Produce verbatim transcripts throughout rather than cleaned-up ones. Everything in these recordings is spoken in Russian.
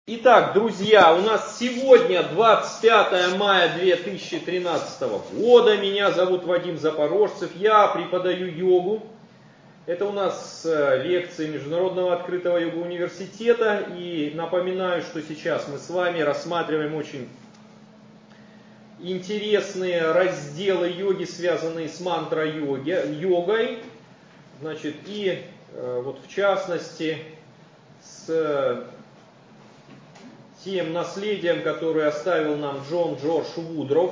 Итак, друзья, у нас сегодня двадцать пятое мая две тысячи тринадцатого года. Меня зовут Вадим Запорожцев, я преподаю йогу. Это у нас лекции Международного открытого йога-университета. И напоминаю, что сейчас мы с вами рассматриваем очень интересные разделы йоги, связанные с мантра-йогой. Значит, и вот в частности с тем наследием, которое оставил нам Джон Джордж Вудроф.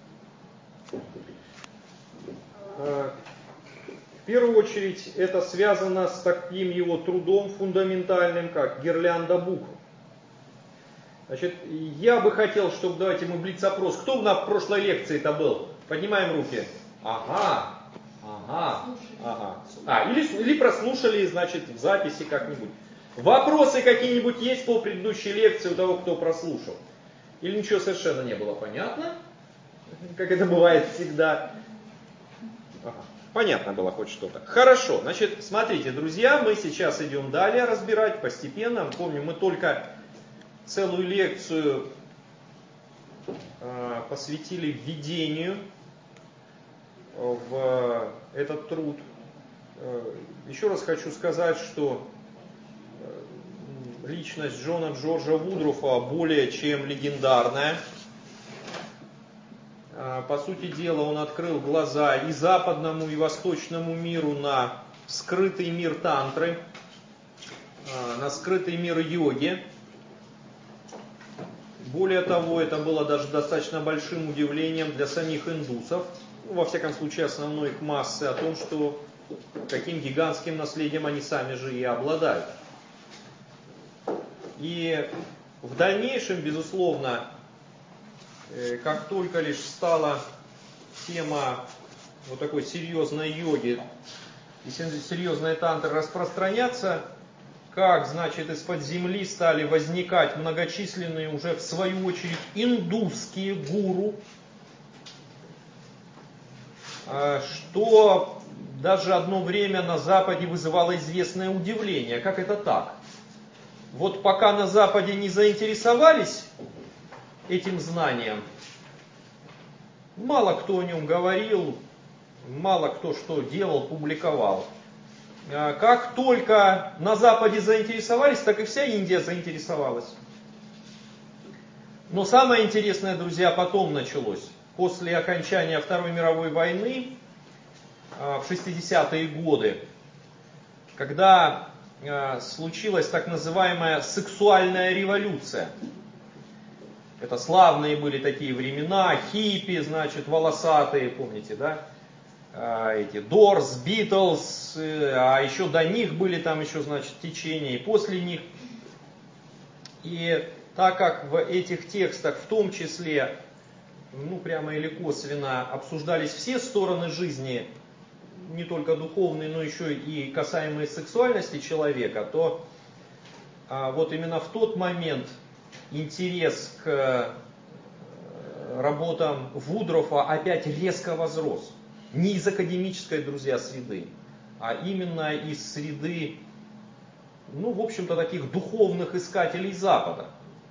В первую очередь это связано с таким его трудом фундаментальным, как «Гирлянда букв». Значит, я бы хотел, чтобы, давайте мы блиц-опрос. Кто на прошлой лекции-то был? Поднимаем руки. Ага, ага, ага. А, или, или прослушали, значит, в записи как-нибудь. Вопросы какие-нибудь есть по предыдущей лекции у того, кто прослушал? Или ничего совершенно не было понятно? Как это бывает всегда. Ага. Понятно было хоть что-то. Хорошо, значит, смотрите, друзья, мы сейчас идем далее разбирать постепенно. Помню, мы только целую лекцию э, посвятили введению в этот труд. Э, еще раз хочу сказать, что личность Джона Джорджа Вудрофа более чем легендарная. По сути дела, он открыл глаза и западному, и восточному миру на скрытый мир тантры, на скрытый мир йоги. Более того, это было даже достаточно большим удивлением для самих индусов, ну, во всяком случае основной их массы, о том, что каким гигантским наследием они сами же и обладают. И в дальнейшем, безусловно, как только лишь стала тема вот такой серьезной йоги и серьезной тантры распространяться, как, значит, из-под земли стали возникать многочисленные уже, в свою очередь, индусские гуру, что даже одно время на Западе вызывало известное удивление. Как это так? Вот пока на Западе не заинтересовались этим знанием, мало кто о нем говорил, мало кто что делал, публиковал. Как только на Западе заинтересовались, так и вся Индия заинтересовалась. Но самое интересное, друзья, потом началось. После окончания Второй мировой войны, в шестидесятые годы, когда случилась так называемая сексуальная революция. Это славные были такие времена, хиппи, значит, волосатые, помните, да? Эти Doors, Beatles, а еще до них были там еще, значит, течения, и после них. И так как в этих текстах в том числе, ну прямо или косвенно, обсуждались все стороны жизни, не только духовные, но еще и касаемые сексуальности человека, то а, вот именно в тот момент интерес к работам Вудрофа опять резко возрос. Не из академической, друзья, среды, а именно из среды, ну, в общем-то, таких духовных искателей Запада.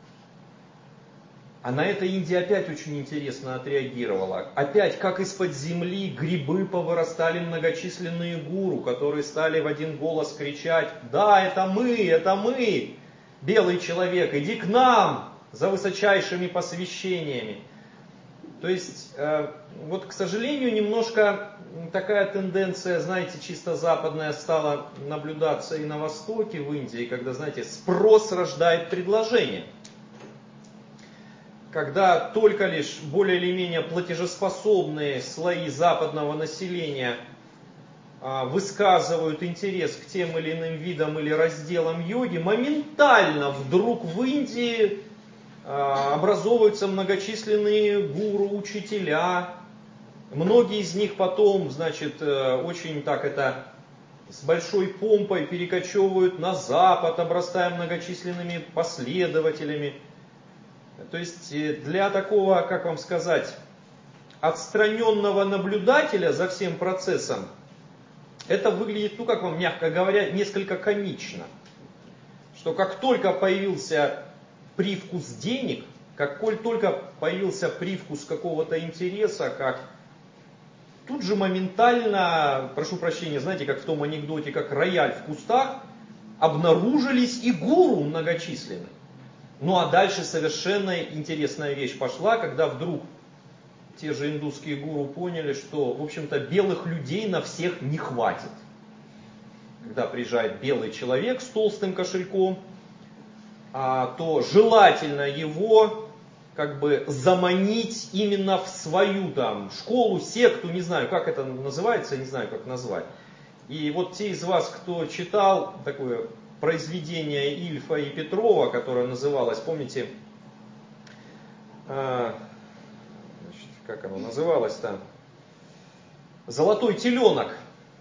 А на это Индия опять очень интересно отреагировала. Опять, как из-под земли грибы повырастали многочисленные гуру, которые стали в один голос кричать: «Да, это мы, это мы, белый человек, иди к нам за высочайшими посвящениями». То есть, вот, к сожалению, немножко такая тенденция, знаете, чисто западная стала наблюдаться и на Востоке, в Индии, когда, знаете, спрос рождает предложение. Когда только лишь более или менее платежеспособные слои западного населения высказывают интерес к тем или иным видам или разделам йоги, моментально вдруг в Индии образовываются многочисленные гуру, учителя. Многие из них потом, значит, очень так это с большой помпой перекочевывают на Запад, обрастая многочисленными последователями. То есть для такого, как вам сказать, отстраненного наблюдателя за всем процессом, это выглядит, ну как вам мягко говоря, несколько комично. Что как только появился привкус денег, как коль только появился привкус какого-то интереса, как тут же моментально, прошу прощения, знаете, как в том анекдоте, как рояль в кустах, обнаружились и гуру многочисленные. Ну а дальше совершенно интересная вещь пошла, когда вдруг те же индусские гуру поняли, что, в общем-то, белых людей на всех не хватит. Когда приезжает белый человек с толстым кошельком, а, то желательно его как бы заманить именно в свою там школу, секту, не знаю, как это называется, не знаю, как назвать. И вот те из вас, кто читал такое произведение Ильфа и Петрова, которое называлось, помните, э, значит, как оно называлось-то? «Золотой теленок»,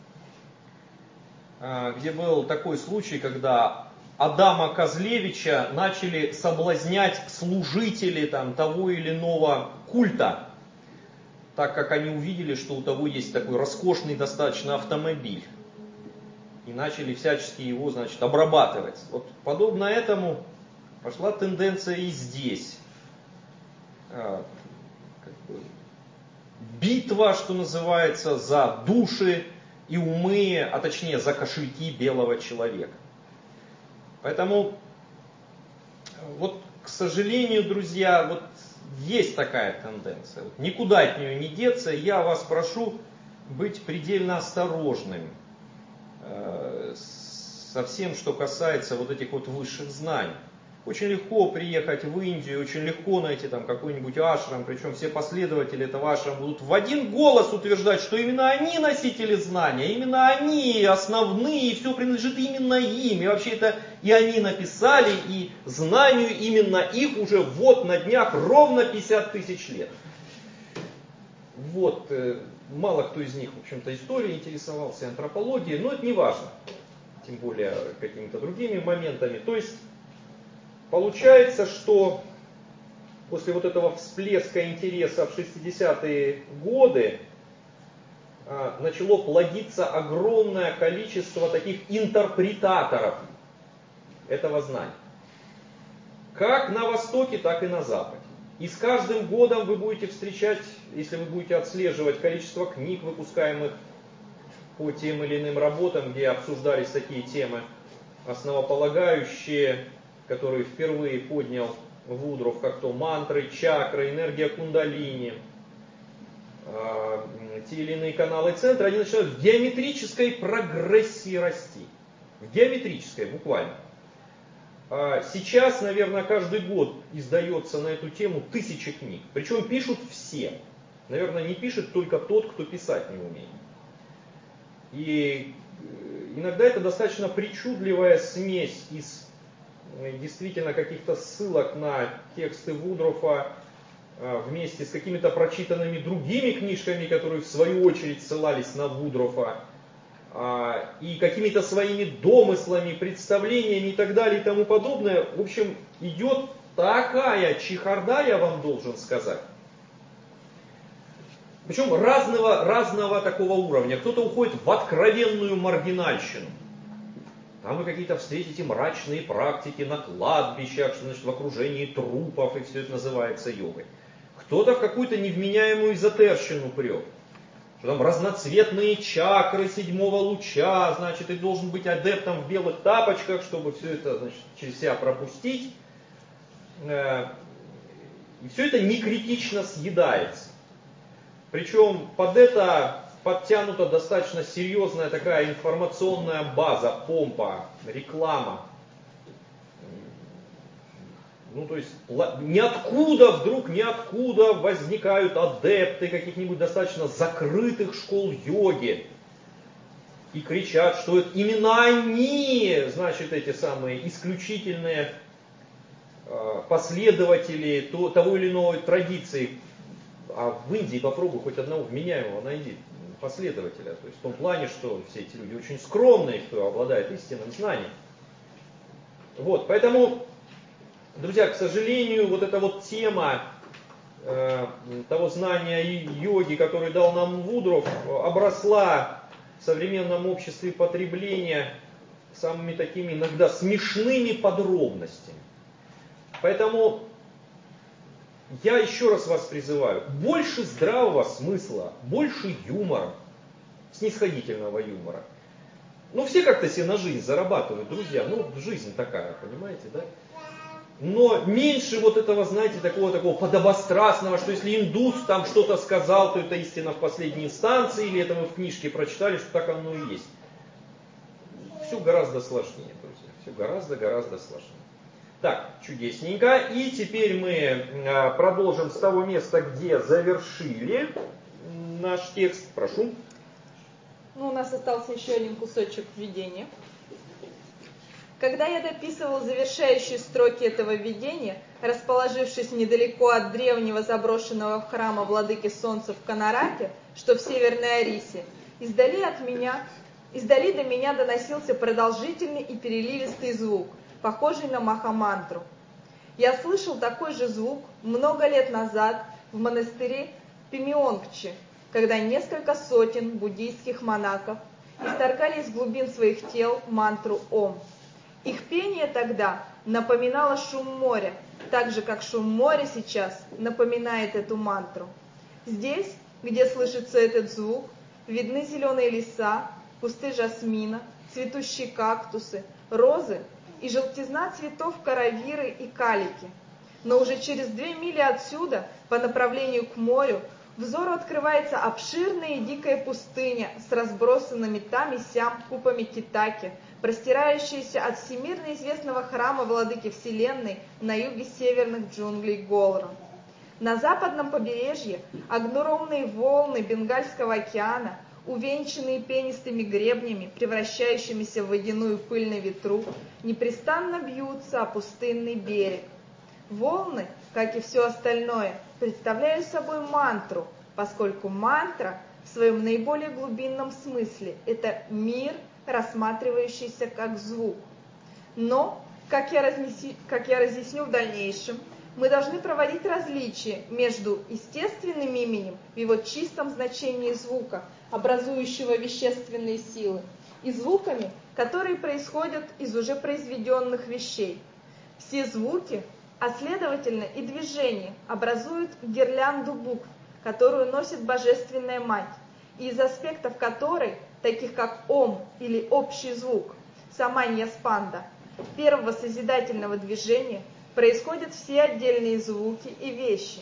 э, где был такой случай, когда Адама Козлевича начали соблазнять служители там, того или иного культа, так как они увидели, что у того есть такой роскошный достаточно автомобиль. И начали всячески его, значит, обрабатывать. Вот подобно этому пошла тенденция и здесь. А, как бы, битва, что называется, за души и умы, а точнее за кошельки белого человека. Поэтому, вот, к сожалению, друзья, вот есть такая тенденция. Вот, никуда от нее не деться. Я вас прошу быть предельно осторожными э, со всем, что касается вот этих вот высших знаний. Очень легко приехать в Индию, очень легко найти там какой-нибудь ашрам, причем все последователи этого ашрама будут в один голос утверждать, что именно они носители знания, именно они основные, и все принадлежит именно им. И вообще это и они написали, и знанию именно их уже вот на днях ровно пятьдесят тысяч лет. Вот, мало кто из них, в общем-то, историей интересовался, антропологией, но это не важно, тем более какими-то другими моментами. То есть, получается, что после вот этого всплеска интереса в шестидесятые годы начало плодиться огромное количество таких интерпретаторов этого знания. Как на Востоке, так и на Западе. И с каждым годом вы будете встречать, если вы будете отслеживать количество книг, выпускаемых по тем или иным работам, где обсуждались такие темы основополагающие, которые впервые поднял Вудров, как то мантры, чакры, энергия кундалини, э, те или иные каналы центра, они начинают в геометрической прогрессии расти. В геометрической, буквально. А сейчас, наверное, каждый год издается на эту тему тысячи книг. Причем пишут все. Наверное, не пишет только тот, кто писать не умеет. И иногда это достаточно причудливая смесь из действительно каких-то ссылок на тексты Вудрофа вместе с какими-то прочитанными другими книжками, которые в свою очередь ссылались на Вудрофа, и какими-то своими домыслами, представлениями и так далее и тому подобное. В общем, идет такая чехарда, я вам должен сказать. Причем разного, разного такого уровня. Кто-то уходит в откровенную маргинальщину. Там вы какие-то встретите мрачные практики на кладбищах, что значит в окружении трупов, и все это называется йогой. Кто-то в какую-то невменяемую эзотерщину прет. Что там разноцветные чакры седьмого луча, значит, ты должен быть адептом в белых тапочках, чтобы все это, значит, через себя пропустить. И все это некритично съедается. Причем под это подтянута достаточно серьезная такая информационная база, помпа, реклама. Ну, то есть, ниоткуда, вдруг ниоткуда возникают адепты каких-нибудь достаточно закрытых школ йоги. И кричат, что это именно они, значит, эти самые исключительные последователи того или иного традиции. А в Индии попробуй хоть одного вменяемого найди, последователя. То есть в том плане, что все эти люди очень скромные, кто обладает истинным знанием. Вот, поэтому, друзья, к сожалению, вот эта вот тема э, того знания йоги, который дал нам Вудров, обросла в современном обществе потребления самыми такими иногда смешными подробностями. Поэтому я еще раз вас призываю, больше здравого смысла, больше юмора, снисходительного юмора. Ну, все как-то себе на жизнь зарабатывают, друзья, ну, жизнь такая, понимаете, да? Но меньше вот этого, знаете, такого, такого подобострастного, что если индус там что-то сказал, то это истина в последней инстанции, или это мы в книжке прочитали, что так оно и есть. Все гораздо сложнее, друзья, все гораздо-гораздо сложнее. Так, чудесненько. И теперь мы продолжим с того места, где завершили наш текст. Прошу. Ну, у нас остался еще один кусочек введения. Когда я дописывал завершающие строки этого введения, расположившись недалеко от древнего заброшенного храма владыки Солнца в Канараке, что в Северной Арисе, издали от меня, издали до меня доносился продолжительный и переливистый звук, похожий на махамантру. Я слышал такой же звук много лет назад в монастыре Пимионгче, когда несколько сотен буддийских монахов исторгали из глубин своих тел мантру Ом. Их пение тогда напоминало шум моря, так же, как шум моря сейчас напоминает эту мантру. Здесь, где слышится этот звук, видны зеленые леса, кусты жасмина, цветущие кактусы, розы и желтизна цветов каравиры и калики. Но уже через две мили отсюда, по направлению к морю, взору открывается обширная и дикая пустыня с разбросанными там и сям купами китаки, простирающаяся от всемирно известного храма владыки Вселенной на юге северных джунглей Голра. На западном побережье огромные волны Бенгальского океана, увенчанные пенистыми гребнями, превращающимися в водяную пыль на ветру, непрестанно бьются о пустынный берег. Волны, как и все остальное, представляют собой мантру, поскольку мантра в своем наиболее глубинном смысле – это мир, рассматривающийся как звук. Но, как я, разнеси, как я разъясню в дальнейшем, мы должны проводить различие между естественным именем в его чистом значении звука, образующего вещественные силы, и звуками, которые происходят из уже произведенных вещей. Все звуки, а следовательно и движения, образуют гирлянду букв, которую носит Божественная Мать, и из аспектов которой, таких как Ом или общий звук, саманья-спанда, первого созидательного движения, происходят все отдельные звуки и вещи.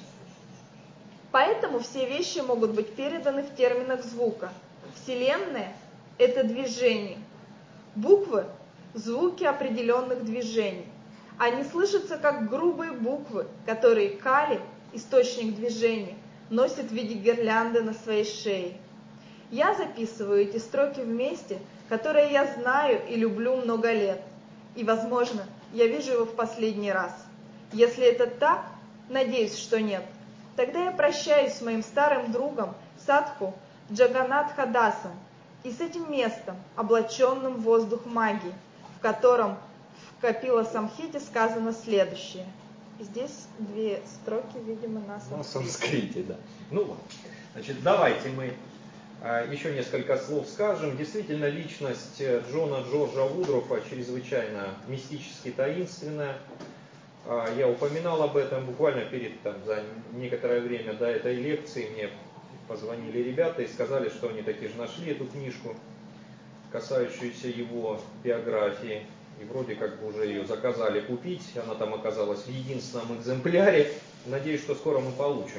Поэтому все вещи могут быть переданы в терминах звука. Вселенная – это движение. Буквы – звуки определенных движений. Они слышатся как грубые буквы, которые Кали, источник движения, носит в виде гирлянды на своей шее. Я записываю эти строки в месте, которое я знаю и люблю много лет. И, возможно, я вижу его в последний раз. Если это так, надеюсь, что нет, тогда я прощаюсь с моим старым другом Садху Джаганатха Дасом и с этим местом, облаченным в воздух магии, в котором в Капила-самхите сказано следующее. Здесь две строки, видимо, на санскрите. На санскрите, да. Ну, значит, давайте мы а, еще несколько слов скажем. Действительно, личность Джона Джорджа Вудрофа чрезвычайно мистически таинственная. А, я упоминал об этом буквально перед, там, за некоторое время до этой лекции. Мне позвонили ребята и сказали, что они таки же нашли эту книжку, касающуюся его биографии. И вроде как бы уже ее заказали купить, она там оказалась в единственном экземпляре. Надеюсь, что скоро мы получим,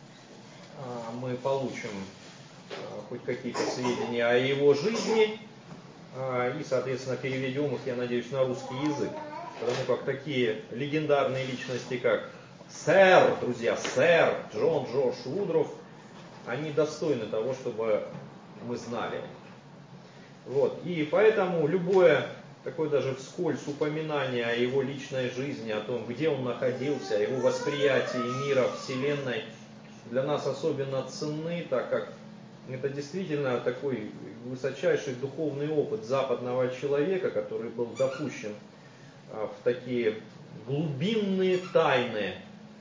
мы получим хоть какие-то сведения о его жизни и, соответственно, переведем их, я надеюсь, на русский язык. Потому как такие легендарные личности, как сэр, друзья, сэр Джон Джордж Вудроф, они достойны того, чтобы мы знали. Вот. И поэтому любое такое даже вскользь упоминание о его личной жизни, о том, где он находился, о его восприятии мира, Вселенной, для нас особенно ценны, так как это действительно такой высочайший духовный опыт западного человека, который был допущен в такие глубинные тайны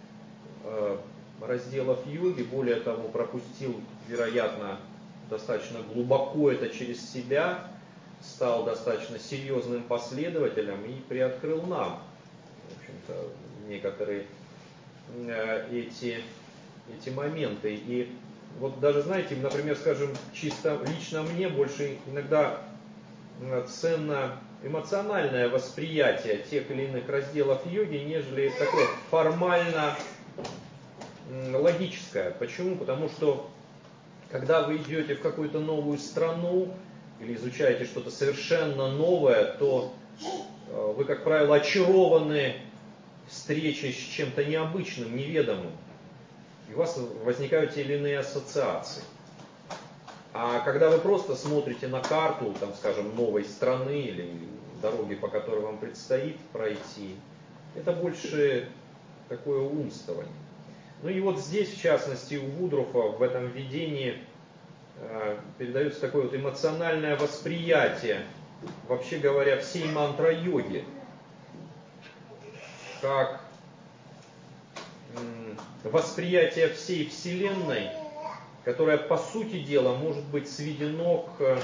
разделов йоги, более того, пропустил, вероятно, достаточно глубоко это через себя, стал достаточно серьезным последователем и приоткрыл нам, в общем-то, некоторые эти, эти моменты. И вот даже, знаете, например, скажем, чисто лично мне больше иногда ценно эмоциональное восприятие тех или иных разделов йоги, нежели такое формально логическое. Почему? Потому что когда вы идете в какую-то новую страну или изучаете что-то совершенно новое, то вы, как правило, очарованы встречей с чем-то необычным, неведомым. И у вас возникают те или иные ассоциации. А когда вы просто смотрите на карту, там, скажем, новой страны или дороги, по которой вам предстоит пройти, это больше такое умствование. Ну и вот здесь, в частности, у Вудрофа в этом видении э, передается такое вот эмоциональное восприятие, вообще говоря, всей мантра-йоги, как м, восприятие всей Вселенной, которое, по сути дела, может быть сведено к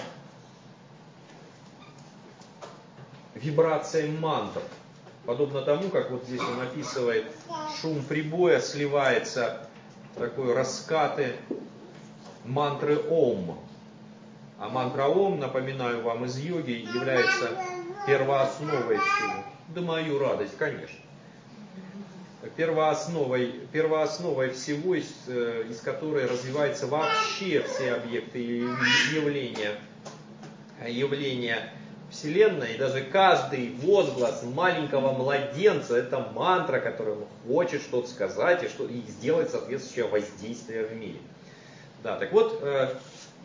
вибрациям мантр. Подобно тому, как вот здесь он описывает, шум прибоя сливается в такой раскаты мантры Ом. А мантра Ом, напоминаю вам, из йоги является первоосновой всего. Да мою радость, конечно. Первоосновой, первоосновой всего, из, из которой развиваются вообще все объекты и явления, явления Вселенной. И даже каждый возглас маленького младенца — это мантра, которая хочет что-то сказать и, что, и сделать соответствующее воздействие в мире. Да, так вот, э,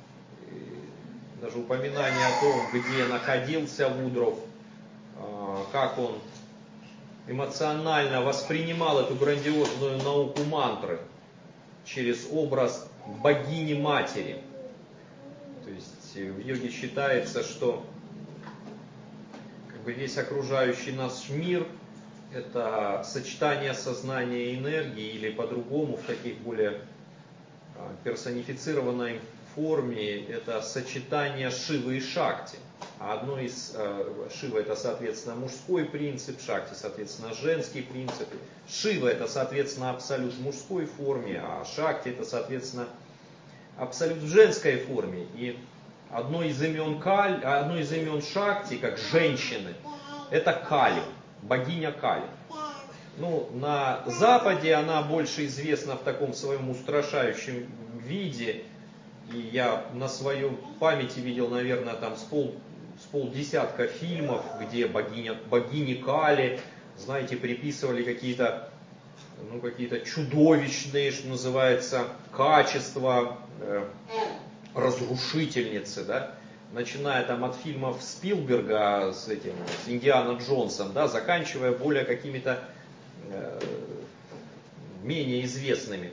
даже упоминание о том, где находился Вудров, э, как он эмоционально воспринимал эту грандиозную науку мантры через образ богини-матери. То есть в йоге считается, что как бы весь окружающий нас мир — это сочетание сознания и энергии, или по-другому, в таких более персонифицированной форме, это сочетание Шивы и Шакти. А одно из Шива — это, соответственно, мужской принцип, Шакти, соответственно, женский принцип. Шива — это, соответственно, абсолют в мужской форме, а Шакти — это, соответственно, абсолют в женской форме. И одно из имен Кали, одно из имен Шакти, как женщины, это Кали, богиня Кали. Ну, на Западе она больше известна в таком своем устрашающем виде. И я на своей памяти видел, наверное, там с, пол, с полдесятка фильмов, где богиня, богини Кали, знаете, приписывали какие-то ну, какие-то чудовищные, что называется, качества э, разрушительницы, да? Начиная там от фильмов Спилберга с этим, с Индиана Джонсом, да, заканчивая более какими-то э, менее известными.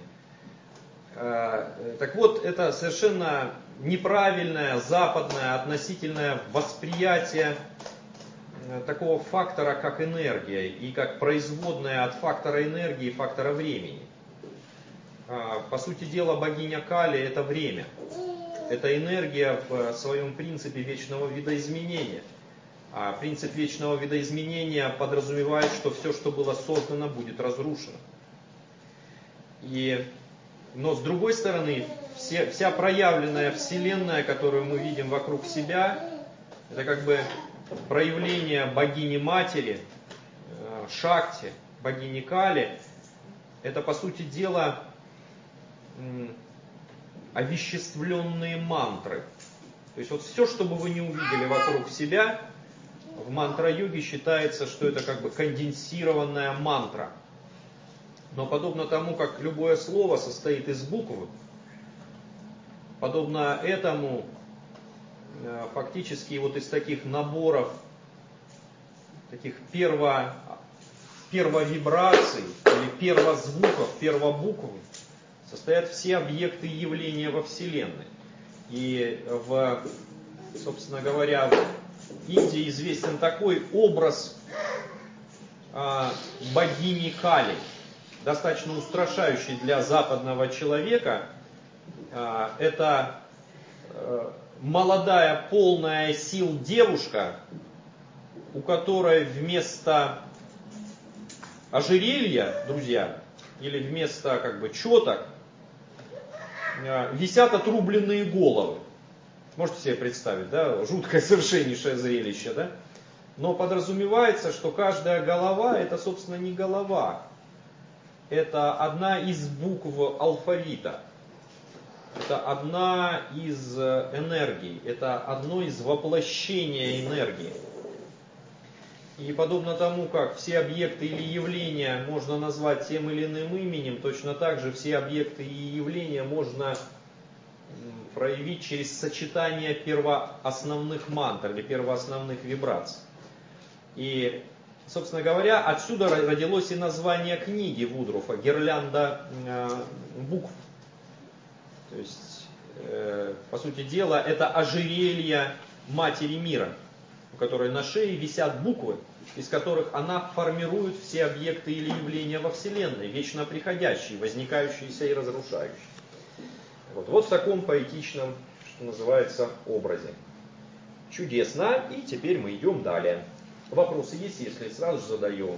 Так вот, это совершенно неправильное западное относительное восприятие такого фактора, как энергия, и как производная от фактора энергии, фактора времени. По сути дела, богиня Кали — это время. Это энергия в своем принципе вечного видоизменения. А принцип вечного видоизменения подразумевает, что все, что было создано, будет разрушено. И Но с другой стороны, все, вся проявленная Вселенная, которую мы видим вокруг себя, это как бы проявление богини-матери, Шакти, богини Кали. Это, по сути дела, овеществленные мантры. То есть вот все, что бы вы не увидели вокруг себя, в мантра-йоге считается, что это как бы конденсированная мантра. Но подобно тому, как любое слово состоит из букв, подобно этому фактически вот из таких наборов, таких перво, первовибраций или первозвуков, первобукв состоят все объекты и явления во Вселенной. И, в, собственно говоря, в Индии известен такой образ а, богини Кали, достаточно устрашающий для западного человека. Это молодая, полная сил девушка, у которой вместо ожерелья, друзья, или вместо как бы четок висят отрубленные головы. Можете себе представить, да, жуткое совершеннейшее зрелище, да? Но подразумевается, что каждая голова это, собственно, не голова. Это одна из букв алфавита. Это одна из энергий. Это одно из воплощения энергии. И подобно тому, как все объекты или явления можно назвать тем или иным именем, точно так же все объекты и явления можно проявить через сочетание первоосновных мантр или первоосновных вибраций. И, собственно говоря, отсюда родилось и название книги Вудруфа «Гирлянда э, букв». То есть, э, по сути дела, это ожерелье Матери Мира, у которой на шее висят буквы, из которых она формирует все объекты или явления во Вселенной, вечно приходящие, возникающиеся и разрушающиеся. Вот, вот в таком поэтичном, что называется, образе. Чудесно. И теперь мы идем далее. Вопросы есть, если сразу же задаем.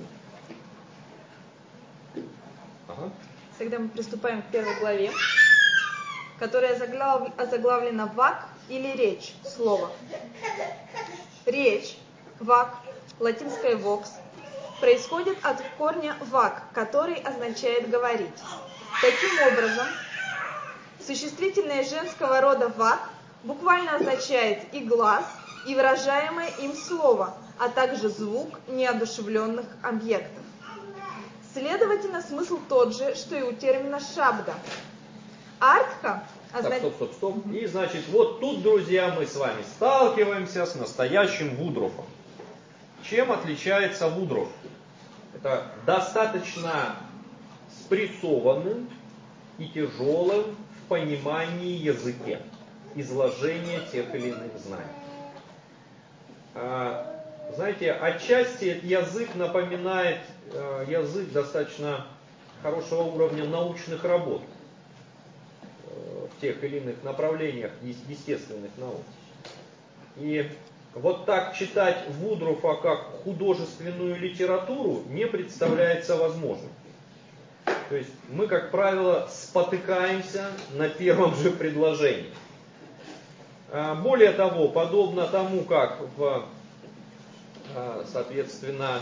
Ага. Тогда мы приступаем к первой главе, которая озаглавлена «Вак» или «Речь» слово. Речь, вак, латинское vox, происходит от корня вак, который означает говорить. Таким образом, существительное женского рода вак буквально означает и глаз, и выражаемое им слово, а также звук неодушевленных объектов. Следовательно, смысл тот же, что и у термина шабда. Артха Так, стоп, стоп, стоп. И, значит, вот тут, друзья, мы с вами сталкиваемся с настоящим Вудруфом. Чем отличается Вудруф? Это достаточно спрессованным и тяжелым в понимании языке, изложения тех или иных знаний. А, знаете, отчасти этот язык напоминает а, язык достаточно хорошего уровня научных работ в тех или иных направлениях естественных наук. И вот так читать Вудруфа как художественную литературу не представляется возможным. То есть мы, как правило, спотыкаемся на первом же предложении. Более того, подобно тому, как в, соответственно,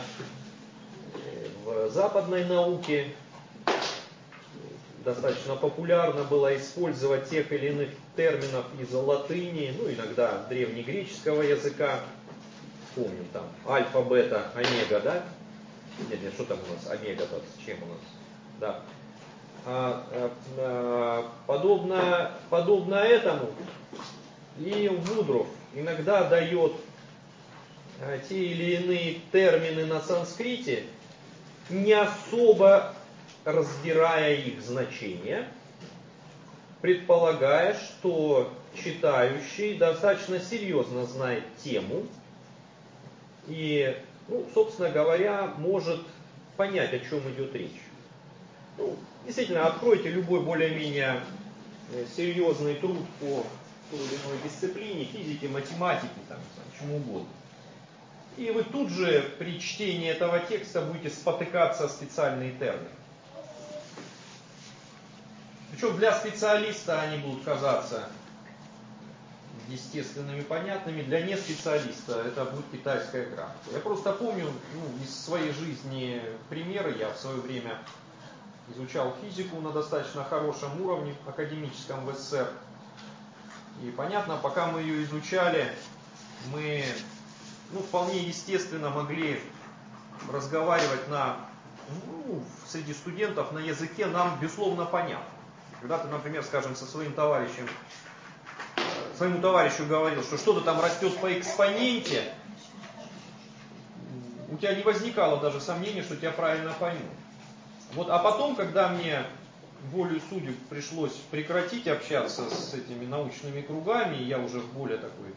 в западной науке достаточно популярно было использовать тех или иных терминов из латыни, ну иногда древнегреческого языка. Помним там альфа, бета, омега, да? Нет, нет, что там у нас? Омега-то, чем у нас? Да. А, а, а, подобно, подобно этому и Вудруф иногда дает а, те или иные термины на санскрите, не особо разбирая их значение, предполагая, что читающий достаточно серьезно знает тему и, ну, собственно говоря, может понять, о чем идет речь. Ну, действительно, откройте любой более-менее серьезный труд по той или иной дисциплине, физике, математике, там, чему угодно. И вы тут же при чтении этого текста будете спотыкаться о специальные термины. Причем для специалиста они будут казаться естественными, понятными. Для неспециалиста это будет китайская грамота. Я просто помню ну, из своей жизни примеры. Я в свое время изучал физику на достаточно хорошем уровне, академическом в СССР. И понятно, пока мы ее изучали, мы ну, вполне естественно могли разговаривать на, ну, среди студентов на языке нам безусловно понятно. Когда ты, например, скажем, со своим товарищем, своему товарищу говорил, что что-то там растет по экспоненте, у тебя не возникало даже сомнения, что тебя правильно поймут. Вот, а потом, когда мне волею судеб пришлось прекратить общаться с этими научными кругами, я уже в более такой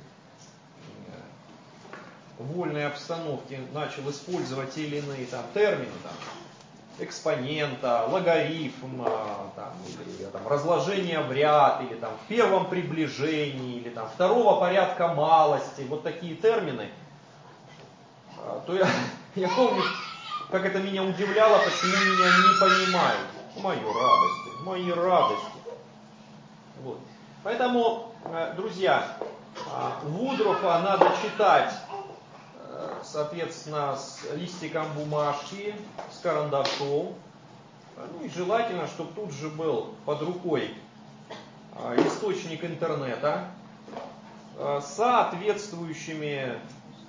вольной обстановке начал использовать те или иные там термины, там, экспонента, логарифм, там, или, там, разложение в ряд, или там, в первом приближении, или там, второго порядка малости, вот такие термины, то я, я помню, как это меня удивляло, почему меня не понимают. Мои радости, мои радости. Вот. Поэтому, друзья, Вудрофа надо читать, соответственно, с листиком бумажки, с карандашом. Ну и желательно, чтобы тут же был под рукой источник интернета с соответствующими,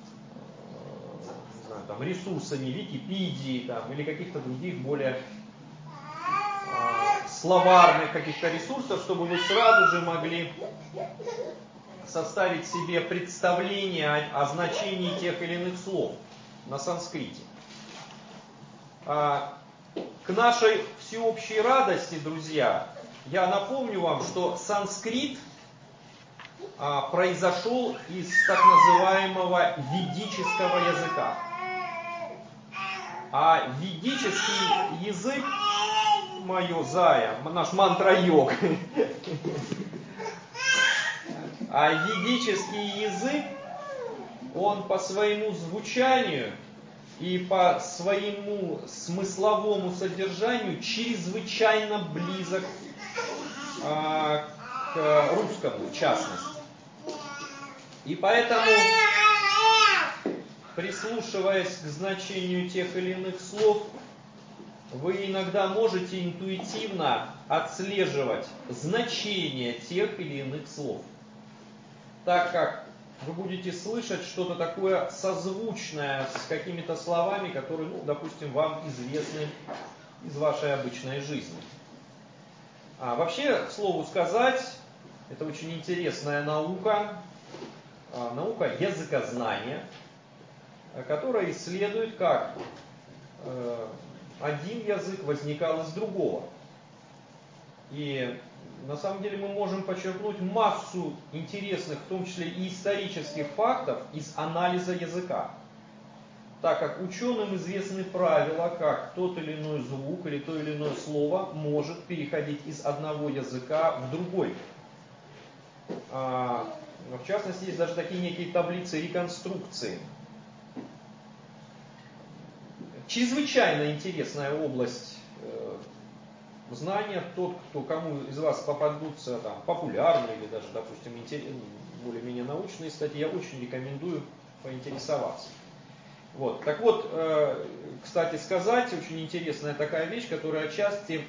не знаю, там, ресурсами Википедии там, или каких-то других более словарных каких-то ресурсов, чтобы вы сразу же могли составить себе представление о, о значении тех или иных слов на санскрите. А, к нашей всеобщей радости, друзья, я напомню вам, что санскрит а, произошел из так называемого ведического языка. А ведический язык, мое зая, наш мантра-йог, а ведический язык, он по своему звучанию и по своему смысловому содержанию чрезвычайно близок а, к русскому, в частности. И поэтому, прислушиваясь к значению тех или иных слов, вы иногда можете интуитивно отслеживать значение тех или иных слов, так как вы будете слышать что-то такое созвучное с какими-то словами, которые, ну, допустим, вам известны из вашей обычной жизни. А вообще, к слову сказать, это очень интересная наука, наука языкознания, которая исследует, как один язык возникал из другого. И на самом деле мы можем почерпнуть массу интересных, в том числе и исторических фактов из анализа языка. Так как ученым известны правила, как тот или иной звук или то или иное слово может переходить из одного языка в другой. В частности, есть даже такие некие таблицы реконструкции. Чрезвычайно интересная область знания. Тот, кто, кому из вас попадутся там, популярные или даже, допустим, более-менее научные статьи, я очень рекомендую поинтересоваться. Вот. Так вот, кстати сказать, очень интересная такая вещь, которая отчасти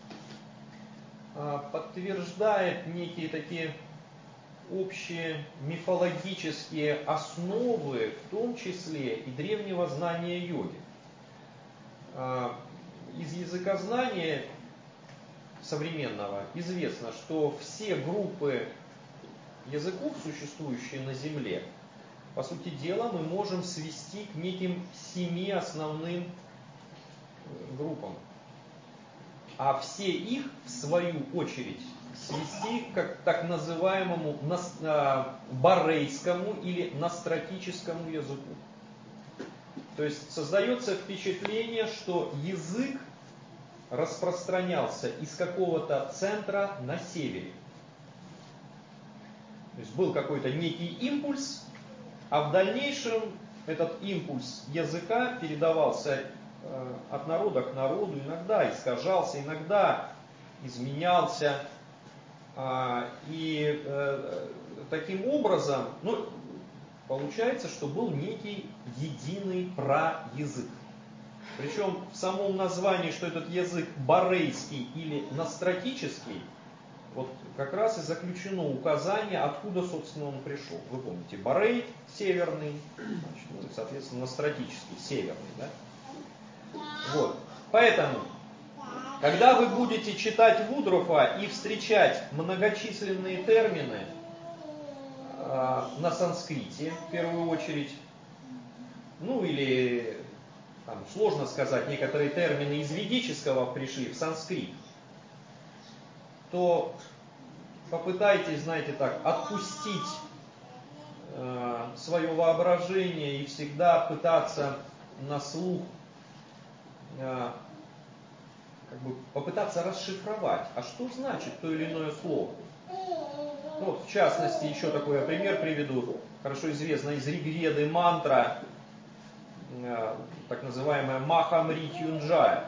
подтверждает некие такие общие мифологические основы, в том числе и древнего знания йоги. Из языкознания современного известно, что все группы языков, существующие на Земле, по сути дела, мы можем свести к неким семи основным группам. А все их, в свою очередь, свести к так называемому барейскому или настратическому языку. То есть создается впечатление, что язык распространялся из какого-то центра на севере. То есть был какой-то некий импульс, а в дальнейшем этот импульс языка передавался э, от народа к народу, иногда искажался, иногда изменялся. Э, и э, таким образом, ну, получается, что был некий единый праязык. Причем в самом названии, что этот язык барейский или настратический, вот как раз и заключено указание, откуда, собственно, он пришел. Вы помните, барей северный, значит, ну, соответственно, настратический, северный. Да? Вот. Поэтому, когда вы будете читать Вудрофа и встречать многочисленные термины э, на санскрите, в первую очередь, ну или... Там, сложно сказать, некоторые термины из ведического пришли в санскрит, то попытайтесь, знаете так, отпустить э, свое воображение и всегда пытаться на слух, э, как бы попытаться расшифровать, а что значит то или иное слово. Ну, вот, в частности, еще такой пример приведу, хорошо известно из Ригведы мантра, так называемая маха мритюнджая.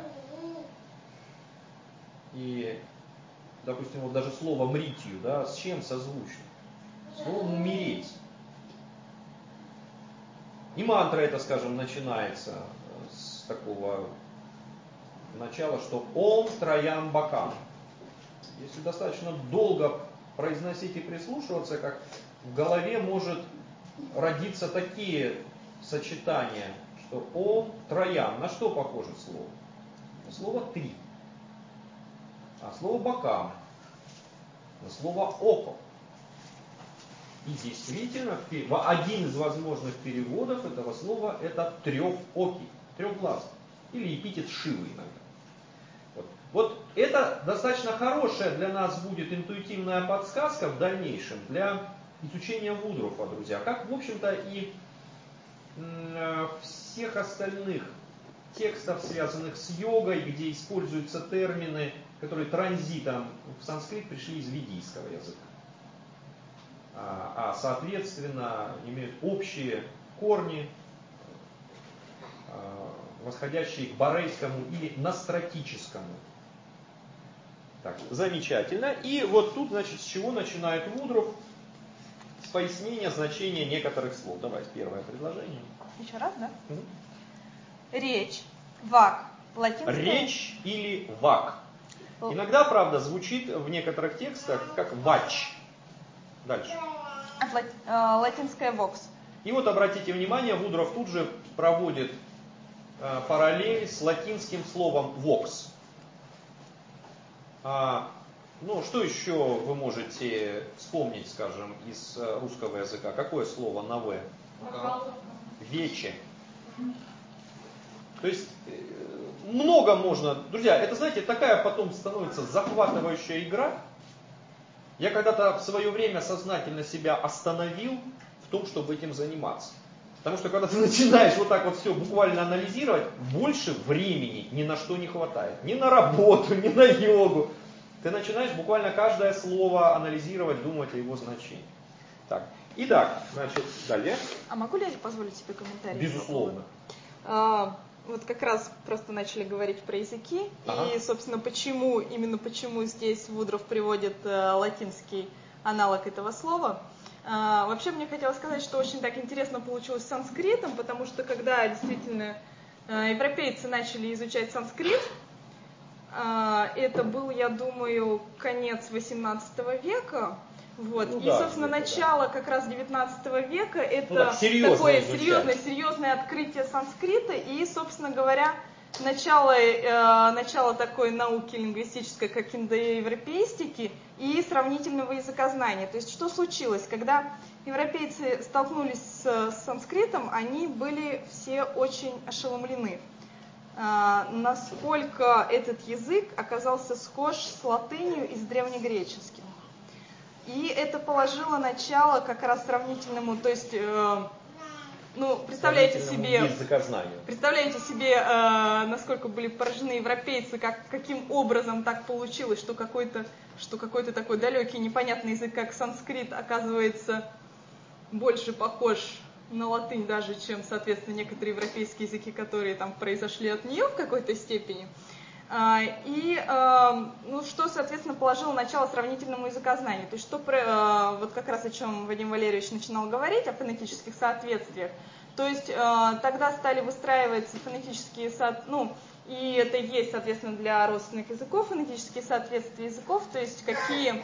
И, допустим, вот даже слово мритью, да, с чем созвучно? Словом умереть. И мантра это, скажем, начинается с такого начала, что Ом Траям Бакам. Если достаточно долго произносить и прислушиваться, как в голове может родиться такие сочетания, что Ом Траям. На что похоже слово? На слово три. А слово Бакам. На слово Око. И действительно, один из возможных переводов этого слова это трехокий, трехглазый. Или эпитет Шивы иногда. Вот. Вот это достаточно хорошая для нас будет интуитивная подсказка в дальнейшем для изучения вудруфа, друзья. Как, в общем-то, и всех остальных текстов, связанных с йогой, где используются термины, которые транзитом в санскрит пришли из ведийского языка. А, соответственно, имеют общие корни, восходящие к барейскому или настратическому. Так, замечательно. И вот тут, значит, с чего начинает Вудруф? С пояснения значения некоторых слов. Давайте первое предложение. Еще раз, да? Mm-hmm. Речь, вак, латинское. Речь или вак. Oh. Иногда, правда, звучит в некоторых текстах как вач. Дальше. Латинское вокс. И вот обратите внимание, Вудруф тут же проводит э, параллель с латинским словом vox. А, ну, что еще вы можете вспомнить, скажем, из русского языка? Какое слово на «в»? Вече. То есть э, много можно. Друзья, это, знаете, такая потом становится захватывающая игра. Я когда-то в свое время сознательно себя остановил в том, чтобы этим заниматься. Потому что когда ты начинаешь вот так вот все буквально анализировать, больше времени ни на что не хватает. Ни на работу, ни на йогу. Ты начинаешь буквально каждое слово анализировать, думать о его значении. Так, итак, значит, далее. А могу ли я позволить себе комментарий? Безусловно. А, вот как раз просто начали говорить про языки. Ага. И, собственно, почему, именно почему здесь Вудруф приводит э, латинский аналог этого слова. А, вообще мне хотелось сказать, что очень так интересно получилось с санскритом, потому что когда действительно э, европейцы начали изучать санскрит, э, это был, я думаю, конец восемнадцатого века. Вот. Ну, и, да, собственно, начало да. как раз девятнадцатого века это ну, так, такое серьезное, серьезное открытие санскрита и, собственно говоря, начало, э, начало такой науки лингвистической, как индоевропеистики и сравнительного языкознания. То есть, что случилось? Когда европейцы столкнулись с, с санскритом, они были все очень ошеломлены. Э, насколько этот язык оказался схож с латынью и с древнегреческим. И это положило начало как раз сравнительному, то есть, э, ну, представляете себе, представляете себе, э, насколько были поражены европейцы, как, каким образом так получилось, что какой-то, что какой-то такой далекий непонятный язык, как санскрит, оказывается больше похож на латынь даже, чем, соответственно, некоторые европейские языки, которые там произошли от нее в какой-то степени. И, ну, что, соответственно, положило начало сравнительному языкознанию. То есть, что, вот как раз о чем Вадим Валерьевич начинал говорить, о фонетических соответствиях. То есть, тогда стали выстраиваться фонетические соответствия, ну, и это и есть, соответственно, для родственных языков фонетические соответствия языков, то есть, какие,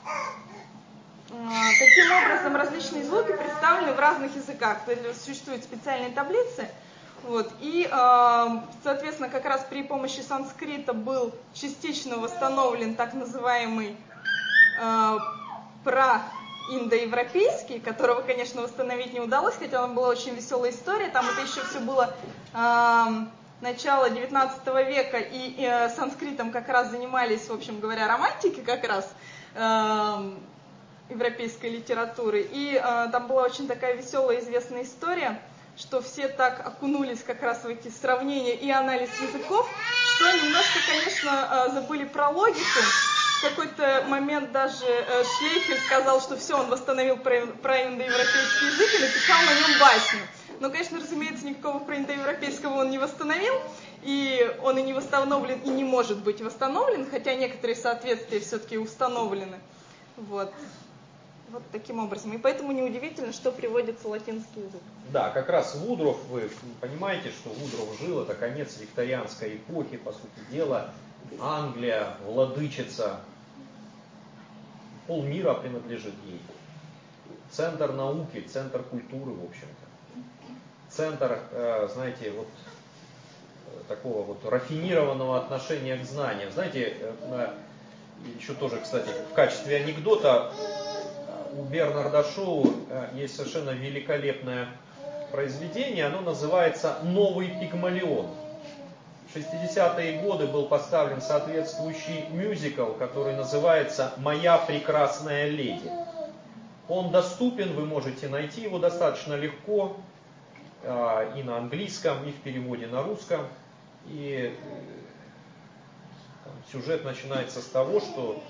каким образом различные звуки представлены в разных языках. Существуют специальные таблицы. Вот. И, соответственно, как раз при помощи санскрита был частично восстановлен так называемый э, праиндоевропейский, которого, конечно, восстановить не удалось, хотя он была очень веселая история. Там это еще все было э, начало девятнадцатого века, и э, санскритом как раз занимались, в общем говоря, романтики как раз э, европейской литературы. И э, там была очень такая веселая известная история, что все так окунулись как раз в эти сравнения и анализ языков, что немножко, конечно, забыли про логику. В какой-то момент даже Шлейхель сказал, что все, он восстановил проиндоевропейский язык и написал на нем басню. Но, конечно, разумеется, никакого проиндоевропейского он не восстановил, и он и не восстановлен, и не может быть восстановлен, хотя некоторые соответствия все-таки установлены. Вот. Вот таким образом. И поэтому неудивительно, что приводится латинский язык. Да, как раз Вудров, вы понимаете, что Вудров жил, это конец викторианской эпохи, по сути дела. Англия, владычица, полмира принадлежит ей. Центр науки, центр культуры, в общем-то. Центр, знаете, вот такого вот рафинированного отношения к знаниям. Знаете, еще тоже, кстати, в качестве анекдота, у Бернарда Шоу есть совершенно великолепное произведение, оно называется «Новый Пигмалион». В шестидесятые годы был поставлен соответствующий мюзикл, который называется «Моя прекрасная леди». Он доступен, вы можете найти его достаточно легко и на английском, и в переводе на русском. И там, сюжет начинается с того, что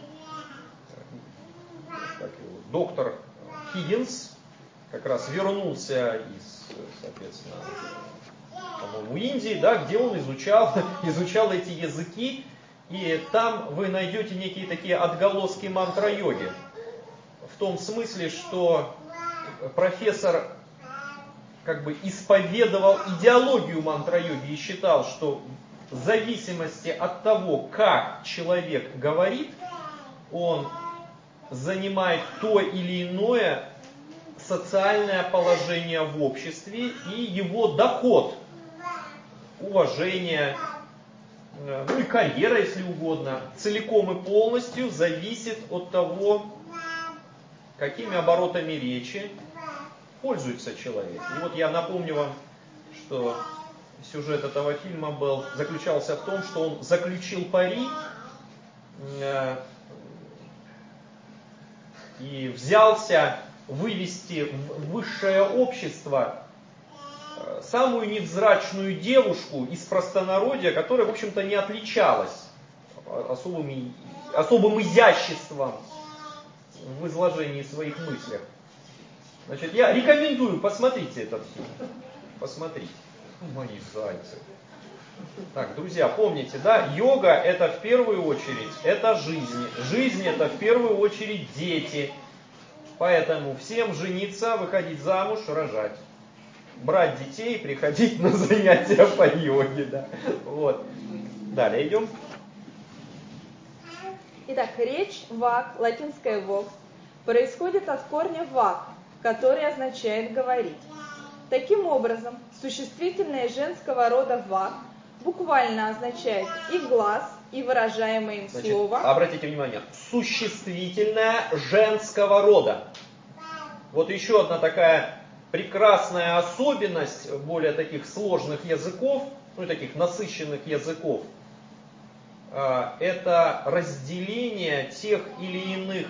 как его, доктор Хиггинс как раз вернулся из, соответственно, по-моему, Индии, да, где он изучал, изучал эти языки, и там вы найдете некие такие отголоски мантра-йоги. В том смысле, что профессор как бы исповедовал идеологию мантра-йоги и считал, что в зависимости от того, как человек говорит, он занимает то или иное социальное положение в обществе, и его доход, уважение, ну и карьера, если угодно, целиком и полностью зависит от того, какими оборотами речи пользуется человек. И вот я напомню вам, что сюжет этого фильма был, заключался в том, что он заключил пари э, и взялся вывести в высшее общество самую невзрачную девушку из простонародья, которая, в общем-то, не отличалась особым, особым изяществом в изложении своих мыслей. Значит, я рекомендую, посмотрите этот фильм. Посмотрите. Мои зайцы. Так, друзья, помните, да, йога это в первую очередь, это жизнь. Жизнь это в первую очередь дети. Поэтому всем жениться, выходить замуж, рожать. Брать детей, приходить на занятия по йоге. Да. Вот. Далее идем. Итак, речь вак, латинское vox, происходит от корня вак, который означает говорить. Таким образом, существительное женского рода вак буквально означает и глаз, и выражаемое им Значит, слово. Обратите внимание, существительное женского рода. Вот еще одна такая прекрасная особенность более таких сложных языков, ну и таких насыщенных языков, это разделение тех или иных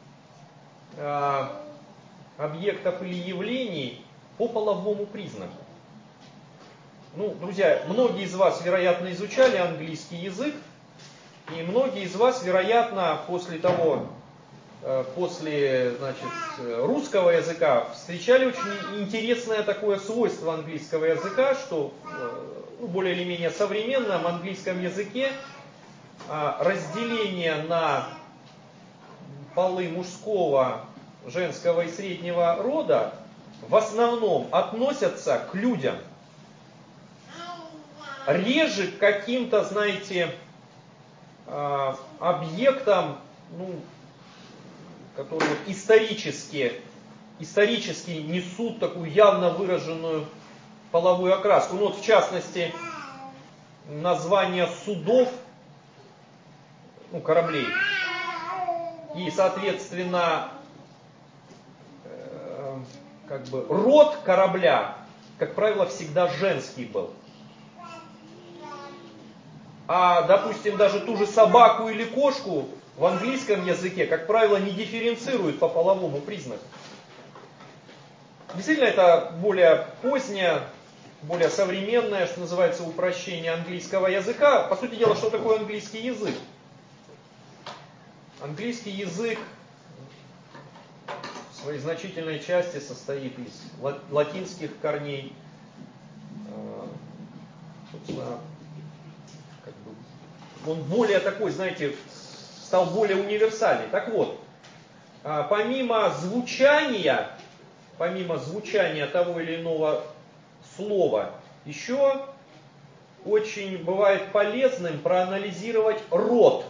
объектов или явлений по половому признаку. Ну, друзья, многие из вас, вероятно, изучали английский язык, и многие из вас, вероятно, после того, после, значит, русского языка встречали очень интересное такое свойство английского языка, что ну, более или менее современном английском языке разделение на полы мужского, женского и среднего рода в основном относятся к людям. Реже к каким-то, знаете, объектам, ну, которые исторически, исторически несут такую явно выраженную половую окраску. Ну вот в частности, название судов, ну, кораблей, и, соответственно, э, как бы род корабля, как правило, всегда женский был. А, допустим, даже ту же собаку или кошку в английском языке, как правило, не дифференцируют по половому признаку. Действительно, это более позднее, более современное, что называется, упрощение английского языка. По сути дела, что такое английский язык? Английский язык в своей значительной части состоит из латинских корней, как бы, он более такой, знаете, стал более универсальный. Так вот, помимо звучания, помимо звучания того или иного слова, еще очень бывает полезным проанализировать род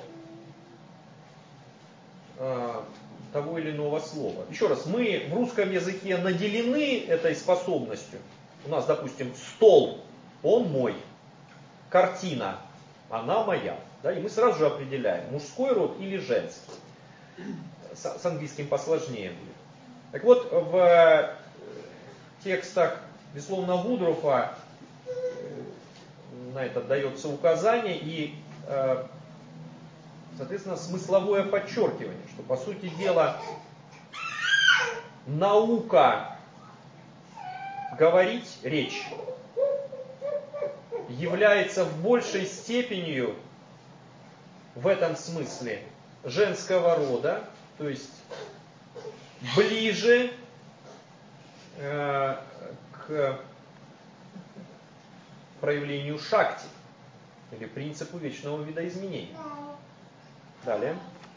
того или иного слова. Еще раз, мы в русском языке наделены этой способностью. У нас, допустим, стол, он мой. Картина, она моя. Да, и мы сразу же определяем, мужской род или женский. С, с английским посложнее будет. Так вот, в текстах, безусловно, Вудрофа на это дается указание и, соответственно, смысловое подчеркивание, что, по сути дела, наука говорить речь является в большей степени в этом смысле женского рода, то есть ближе э, к проявлению шакти, или принципу вечного видоизменения. Далее.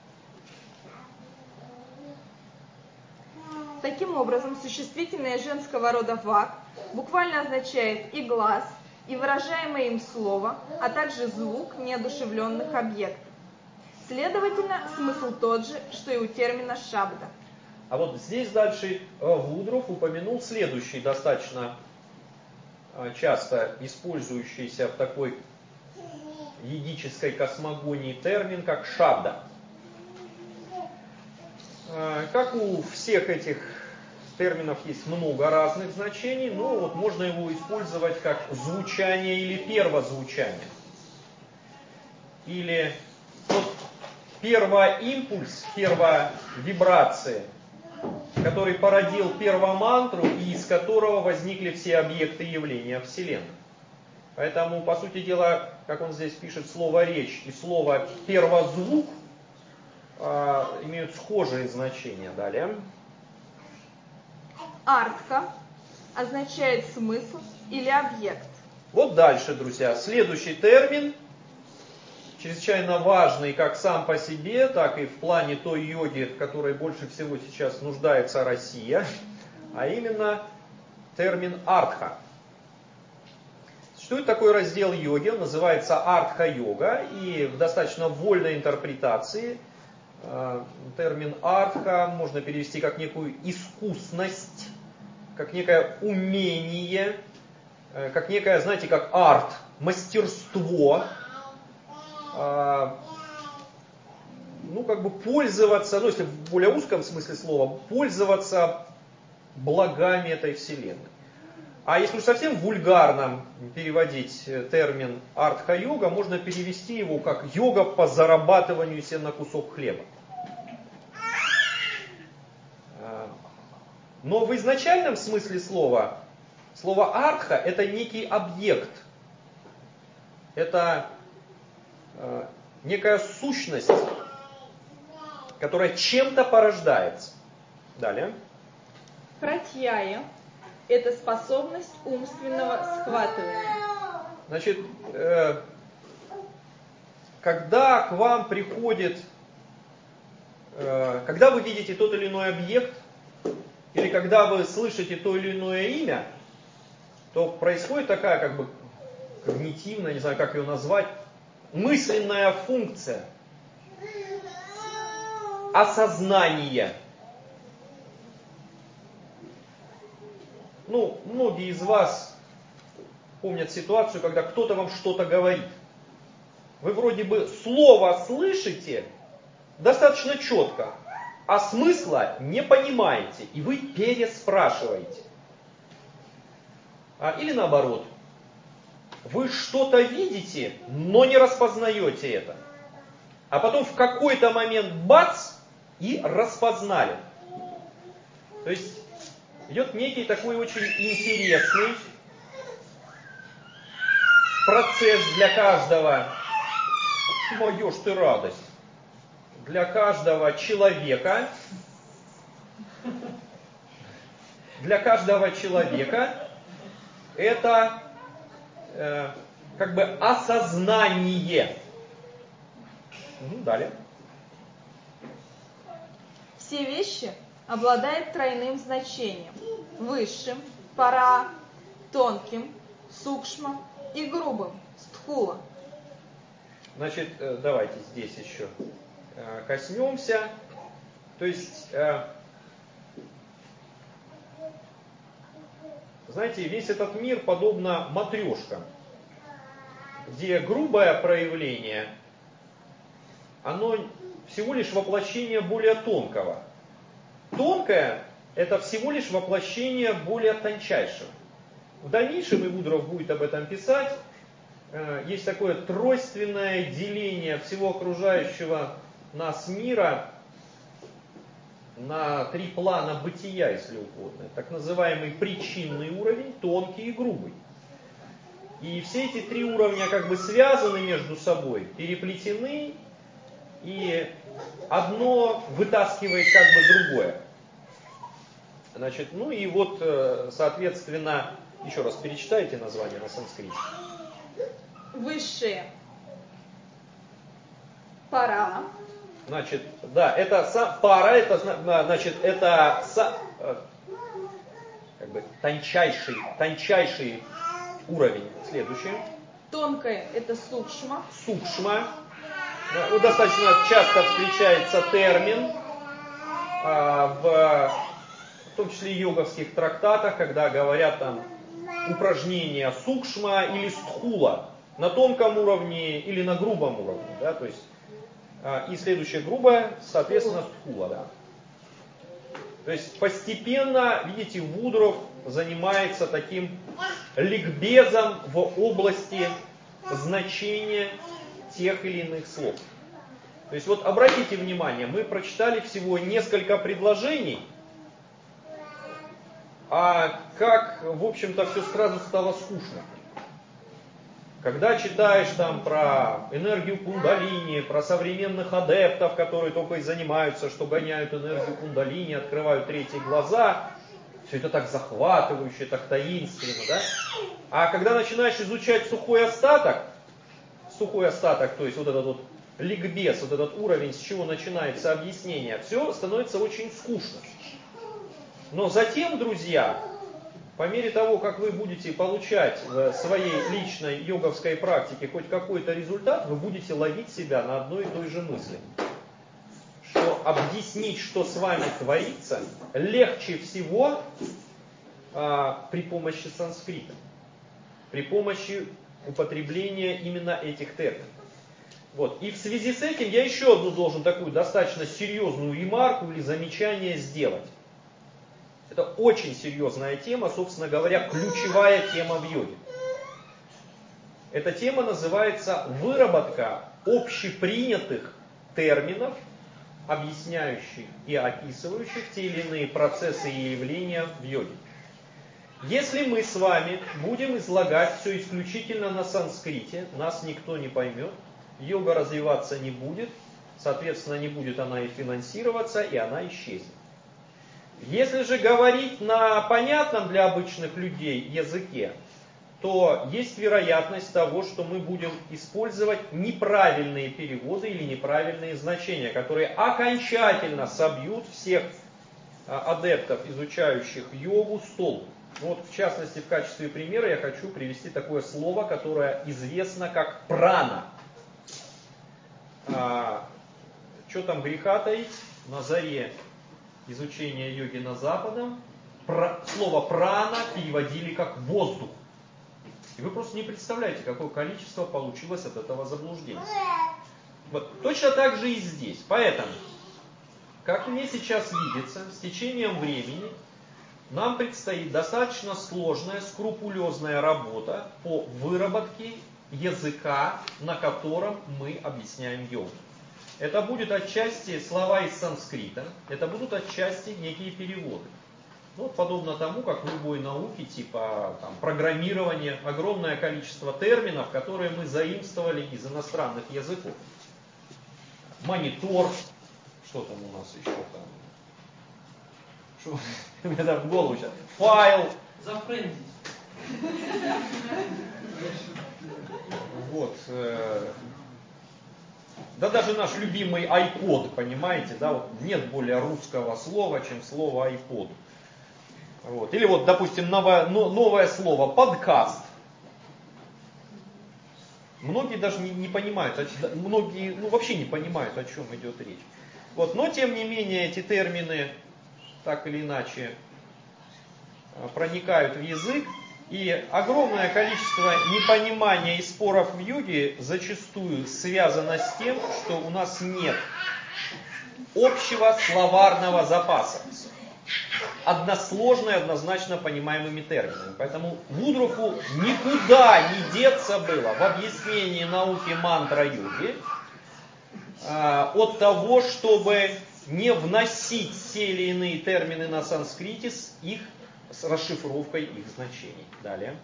Таким образом, существительное женского рода вак буквально означает и глаз, и выражаемое им слово, а также звук неодушевленных объектов. Следовательно, смысл тот же, что и у термина шабда. А вот здесь дальше Вудроф упомянул следующий, достаточно часто использующийся в такой ведической космогонии термин, как шабда. Как у всех этих терминов есть много разных значений, но вот можно его использовать как звучание или первозвучание. Или тот первоимпульс, первовибрация, который породил первомантру и из которого возникли все объекты явления Вселенной. Поэтому, по сути дела, как он здесь пишет, слово «речь» и слово «первозвук» э, имеют схожие значения. Далее. Артха означает смысл или объект. Вот дальше, друзья, следующий термин, чрезвычайно важный как сам по себе, так и в плане той йоги, в которой больше всего сейчас нуждается Россия, а именно термин артха. Существует такой раздел йоги, он называется артха-йога, и в достаточно вольной интерпретации э, термин артха можно перевести как некую искусность, как некое умение, э, как некое, знаете, как арт, мастерство, э, ну, как бы пользоваться, ну, если в более узком смысле слова, пользоваться благами этой вселенной. А если уж совсем вульгарно переводить термин артха-йога, можно перевести его как йога по зарабатыванию себе на кусок хлеба. Но в изначальном смысле слова, слово артха это некий объект. Это э, некая сущность, которая чем-то порождается. Далее. Пратьяя – это способность умственного схватывания. Значит, э, когда к вам приходит, э, когда вы видите тот или иной объект, или когда вы слышите то или иное имя, то происходит такая как бы когнитивная, не знаю как ее назвать, мысленная функция, осознание. Ну, многие из вас помнят ситуацию, когда кто-то вам что-то говорит. Вы вроде бы слово слышите достаточно четко, а смысла не понимаете, и вы переспрашиваете. А, или наоборот, вы что-то видите, но не распознаете это. А потом в какой-то момент бац, и распознали. То есть идет некий такой очень интересный процесс для каждого, моё ж ты радость, для каждого человека, для каждого человека это э, как бы осознание. Угу, далее. Все вещи обладают тройным значением. Высшим, пара, тонким, сукшма и грубым, стхула. Значит, давайте здесь еще коснемся. То есть, знаете, весь этот мир подобно матрешкам, где грубое проявление, оно всего лишь воплощение более тонкого. Тонкое – это всего лишь воплощение более тончайшего. В дальнейшем, и Вудров будет об этом писать, есть такое тройственное деление всего окружающего нас мира на три плана бытия, если угодно. Так называемый причинный уровень, тонкий и грубый. И все эти три уровня как бы связаны между собой, переплетены, и одно вытаскивает как бы другое. Значит, ну и вот, соответственно, еще раз перечитайте название на санскрите. Высшее. Пара. Значит, да, это са, пара, это значит, это са, как бы тончайший, тончайший уровень. Следующий. Тонкое – это сукшма. Сукшма. Ну, достаточно часто встречается термин а, в, в том числе йоговских трактатах, когда говорят там упражнения сукшма или стхула на тонком уровне или на грубом уровне, да, то есть а, и следующее грубое, соответственно, стхула, да. То есть постепенно, видите, Вудров занимается таким ликбезом в области значения тех или иных слов. То есть вот обратите внимание, мы прочитали всего несколько предложений, а как, в общем-то, все сразу стало скучно. Когда читаешь там про энергию кундалини, про современных адептов, которые только и занимаются, что гоняют энергию кундалини, открывают третьи глаза, все это так захватывающе, так таинственно, да? А когда начинаешь изучать сухой остаток, сухой остаток, то есть вот этот вот ликбез, вот этот уровень, с чего начинается объяснение, все становится очень скучно. Но затем, друзья, по мере того, как вы будете получать в своей личной йоговской практике хоть какой-то результат, вы будете ловить себя на одной и той же мысли. Что объяснить, что с вами творится, легче всего а, при помощи санскрита, при помощи употребления именно этих терминов. Вот. И в связи с этим я еще одну должен такую достаточно серьезную ремарку или замечание сделать. Это очень серьезная тема, собственно говоря, ключевая тема в йоге. Эта тема называется выработка общепринятых терминов, объясняющих и описывающих те или иные процессы и явления в йоге. Если мы с вами будем излагать все исключительно на санскрите, нас никто не поймет, йога развиваться не будет, соответственно, не будет она и финансироваться, и она исчезнет. Если же говорить на понятном для обычных людей языке, то есть вероятность того, что мы будем использовать неправильные переводы или неправильные значения, которые окончательно собьют всех адептов, изучающих йогу, с толку. Вот, в частности, в качестве примера я хочу привести такое слово, которое известно как прана. А, что там греха таить? На заре изучения йоги на Западном про, слово прана переводили как воздух. И вы просто не представляете, какое количество получилось от этого заблуждения. Вот, точно так же и здесь. Поэтому, как мне сейчас видится, с течением времени нам предстоит достаточно сложная, скрупулезная работа по выработке языка, на котором мы объясняем йогу. Это будет отчасти слова из санскрита, это будут отчасти некие переводы. Ну, вот подобно тому, как в любой науке, типа там, программирования, огромное количество терминов, которые мы заимствовали из иностранных языков. Монитор, что там у нас еще там? Что у меня там в голову сейчас? Файл. Зафрендить. Вот. Да даже наш любимый iPod, понимаете, да, вот нет более русского слова, чем слово iPod. Вот. Или вот, допустим, новое, новое слово подкаст. Многие даже не, не понимают, многие ну, вообще не понимают, о чем идет речь. Вот. Но тем не менее эти термины так или иначе проникают в язык. И огромное количество непонимания и споров в йоге зачастую связано с тем, что у нас нет общего словарного запаса. Односложно и однозначно понимаемыми терминами. Поэтому Вудрофу никуда не деться было в объяснении науки мантра-йоги э, от того, чтобы не вносить те или иные термины на санскрите с их с расшифровкой их значений. Далее.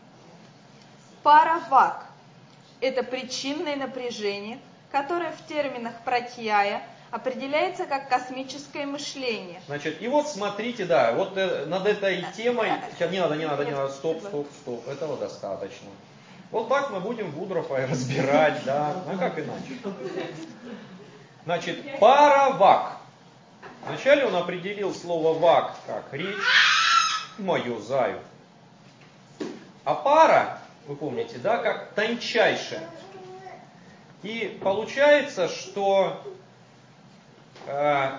Паравак – это причинное напряжение, которое в терминах пратьяя определяется как космическое мышление. Значит, и вот смотрите, да, вот э, над этой темой, сейчас не надо, не надо, не надо, стоп, стоп, стоп, этого достаточно. Вот так мы будем Вудрофа разбирать, да, а как иначе? Значит, паравак. Вначале он определил слово вак как речь, мою заю. А пара, вы помните, да, как тончайшая. И получается, что э,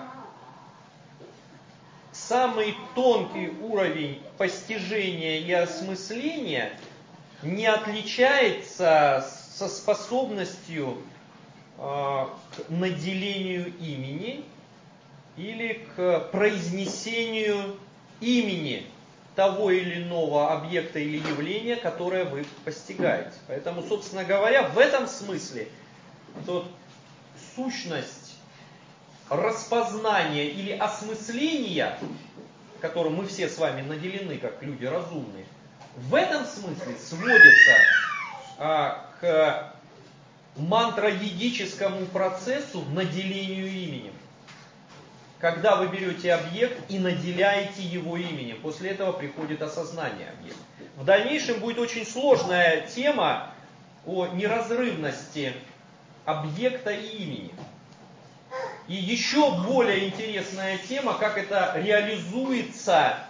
самый тонкий уровень постижения и осмысления не отличается со способностью э, к наделению имени или к произнесению имени того или иного объекта или явления, которое вы постигаете. Поэтому, собственно говоря, в этом смысле вот, сущность распознания или осмысления, которым мы все с вами наделены, как люди разумные, в этом смысле сводится а, к мантра-йогическому процессу наделению именем. Когда вы берете объект и наделяете его именем, после этого приходит осознание объекта. В дальнейшем будет очень сложная тема о неразрывности объекта и имени. И еще более интересная тема, как это реализуется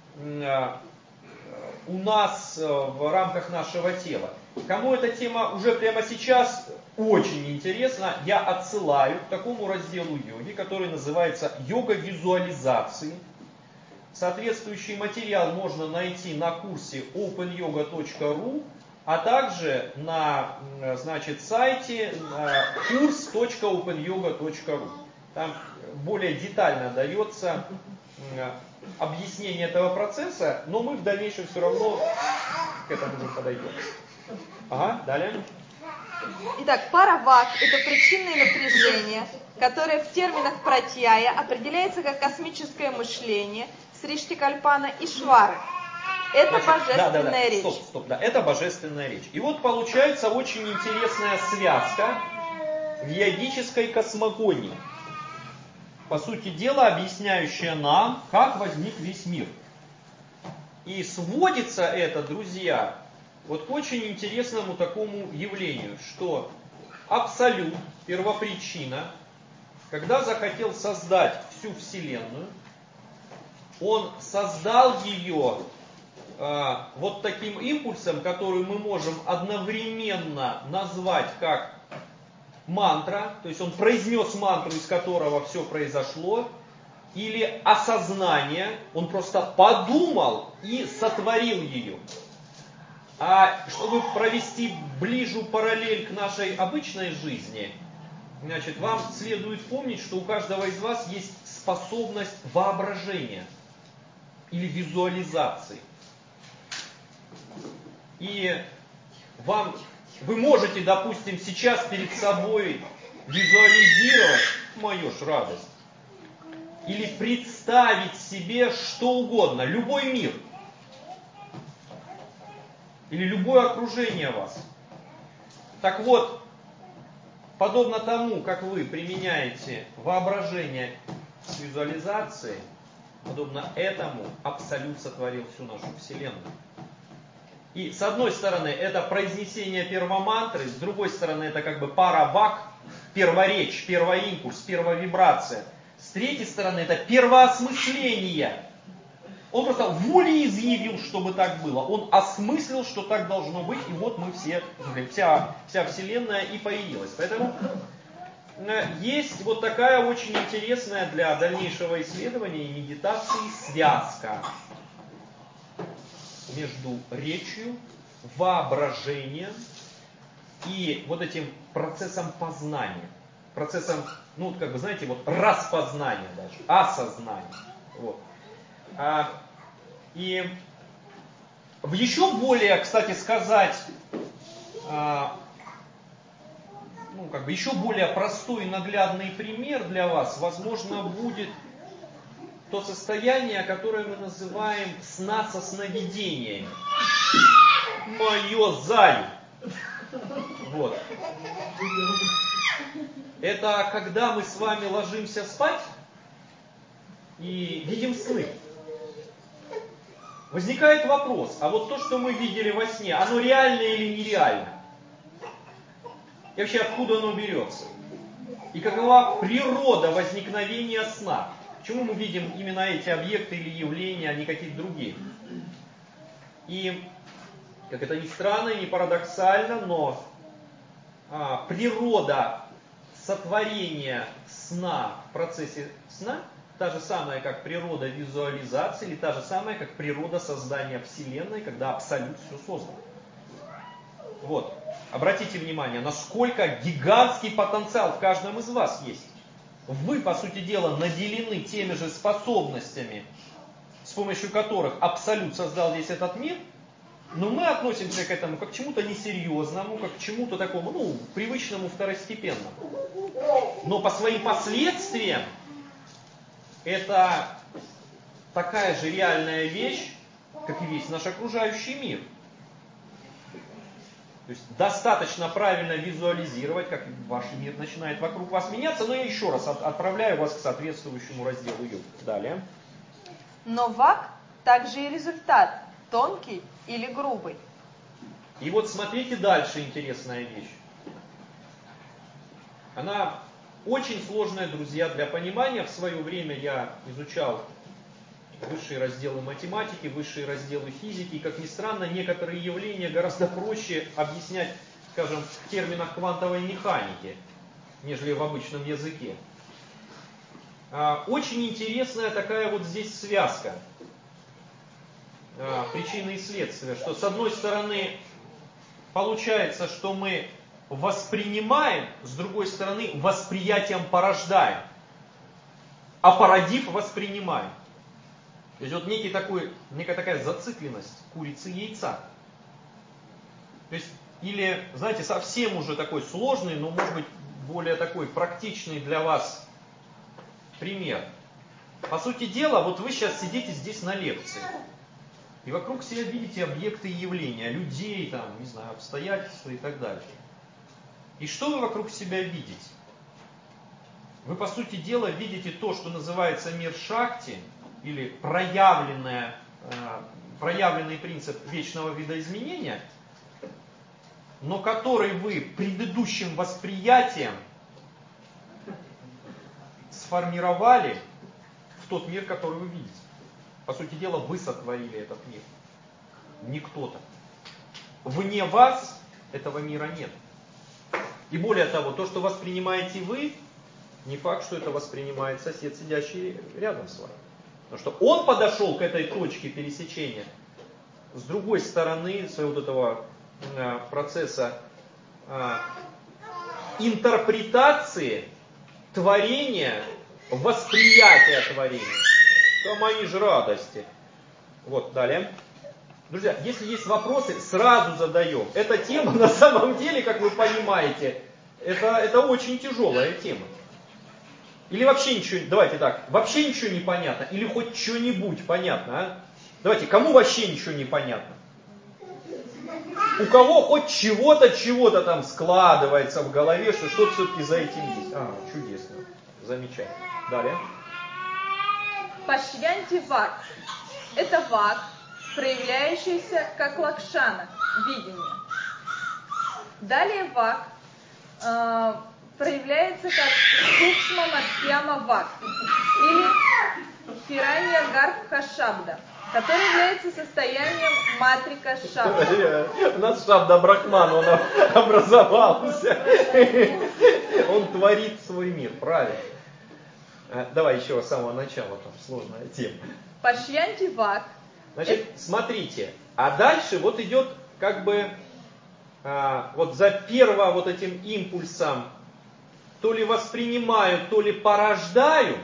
у нас в рамках нашего тела. Кому эта тема уже прямо сейчас очень интересна, я отсылаю к такому разделу йоги, который называется «Йога визуализации». Соответствующий материал можно найти на курсе open yoga точка ru, а также на значит, сайте курс точка open yoga точка ru. Там более детально дается объяснение этого процесса, но мы в дальнейшем все равно к этому уже подойдем. Ага, далее. Итак, паравак – это причинное напряжение, которое в терминах пратьяя определяется как космическое мышление Сриштикальпана и Швары. Это Значит, божественная да, да, да. речь. Стоп, стоп, да, это божественная речь. И вот получается очень интересная связка в йогической космогонии. По сути дела, объясняющая нам, как возник весь мир. И сводится это, друзья, вот к очень интересному такому явлению, что Абсолют, первопричина, когда захотел создать всю Вселенную, он создал ее э, вот таким импульсом, который мы можем одновременно назвать как мантра, то есть он произнес мантру, из которого все произошло, или осознание, он просто подумал и сотворил ее. А чтобы провести ближе параллель к нашей обычной жизни, значит, вам следует помнить, что у каждого из вас есть способность воображения или визуализации. И вам, вы можете, допустим, сейчас перед собой визуализировать, мою ж радость, или представить себе что угодно, любой мир, или любое окружение вас. Так вот, подобно тому, как вы применяете воображение с визуализацией, подобно этому Абсолют сотворил всю нашу Вселенную. И с одной стороны это произнесение первомантры, с другой стороны это как бы паравак, перворечь, первоимпульс, первовибрация. С третьей стороны это первоосмысление. Он просто волеизъявил, чтобы так было. Он осмыслил, что так должно быть, и вот мы все, вся, вся Вселенная и появилась. Поэтому есть вот такая очень интересная для дальнейшего исследования и медитации связка между речью, воображением и вот этим процессом познания. Процессом, ну, как бы, знаете, вот распознания даже, осознания. Вот. А, и в еще более, кстати сказать, а, ну, как бы еще более простой и наглядный пример для вас, возможно, будет то состояние, которое мы называем сна со сновидениями. Мое зай. Вот. Это когда мы с вами ложимся спать и видим сны. Возникает вопрос, а вот то, что мы видели во сне, оно реально или нереально? И вообще, откуда оно берется? И какова природа возникновения сна? Почему мы видим именно эти объекты или явления, а не какие-то другие? И, как это ни странно и не парадоксально, но а, природа сотворения сна в процессе сна та же самая, как природа визуализации, или та же самая, как природа создания Вселенной, когда абсолют все создано. Вот. Обратите внимание, насколько гигантский потенциал в каждом из вас есть. Вы, по сути дела, наделены теми же способностями, с помощью которых Абсолют создал весь этот мир, но мы относимся к этому как к чему-то несерьезному, как к чему-то такому, ну, привычному, второстепенному. Но по своим последствиям это такая же реальная вещь, как и весь наш окружающий мир. То есть достаточно правильно визуализировать, как ваш мир начинает вокруг вас меняться, но я еще раз от, отправляю вас к соответствующему разделу йоги. Далее. Но вак также и результат, тонкий или грубый. И вот смотрите дальше, интересная вещь. Она очень сложная, друзья, для понимания. В свое время я изучал высшие разделы математики, высшие разделы физики. И, как ни странно, некоторые явления гораздо проще объяснять, скажем, в терминах квантовой механики, нежели в обычном языке. Очень интересная такая вот здесь связка причины и следствия, что с одной стороны получается, что мы воспринимаем, с другой стороны восприятием порождаем, а породив воспринимаем. То есть вот некий такой, некая такая зацикленность курицы и яйца. То есть, или, знаете, совсем уже такой сложный, но может быть более такой практичный для вас пример. По сути дела, вот вы сейчас сидите здесь на лекции. И вокруг себя видите объекты и явления, людей, там, не знаю, обстоятельства и так далее. И что вы вокруг себя видите? Вы, по сути дела, видите то, что называется мир Шакти, или проявленное, проявленный принцип вечного видоизменения, но который вы предыдущим восприятием сформировали в тот мир, который вы видите. По сути дела, вы сотворили этот мир. Не кто-то. Вне вас этого мира нет. И более того, то, что воспринимаете вы, не факт, что это воспринимает сосед, сидящий рядом с вами. Потому что он подошел к этой точке пересечения с другой стороны своего вот этого э, процесса э, интерпретации творения, восприятия творения. Это мои же радости. Вот, далее. Друзья, если есть вопросы, сразу задаем. Эта тема на самом деле, как вы понимаете, это, это очень тяжелая тема. Или вообще ничего, давайте так, вообще ничего не понятно, или хоть что-нибудь понятно, а? Давайте, кому вообще ничего не понятно? У кого хоть чего-то, чего-то там складывается в голове, что что-то все-таки за этим есть. А, чудесно, замечательно. Далее. Пашьянти вак. Это вак, проявляющаяся как лакшана, видение. Далее вак э, проявляется как сукшма мадхьяма вак или хиранья гарбха шабда, который является состоянием матрика шабда. У нас шабда Брахман, он образовался. Он творит свой мир, правильно. Давай еще с самого начала, там сложная тема. Пашьянти вак. Значит, смотрите, а дальше вот идет как бы а, вот за первым вот этим импульсом то ли воспринимаю, то ли порождаю,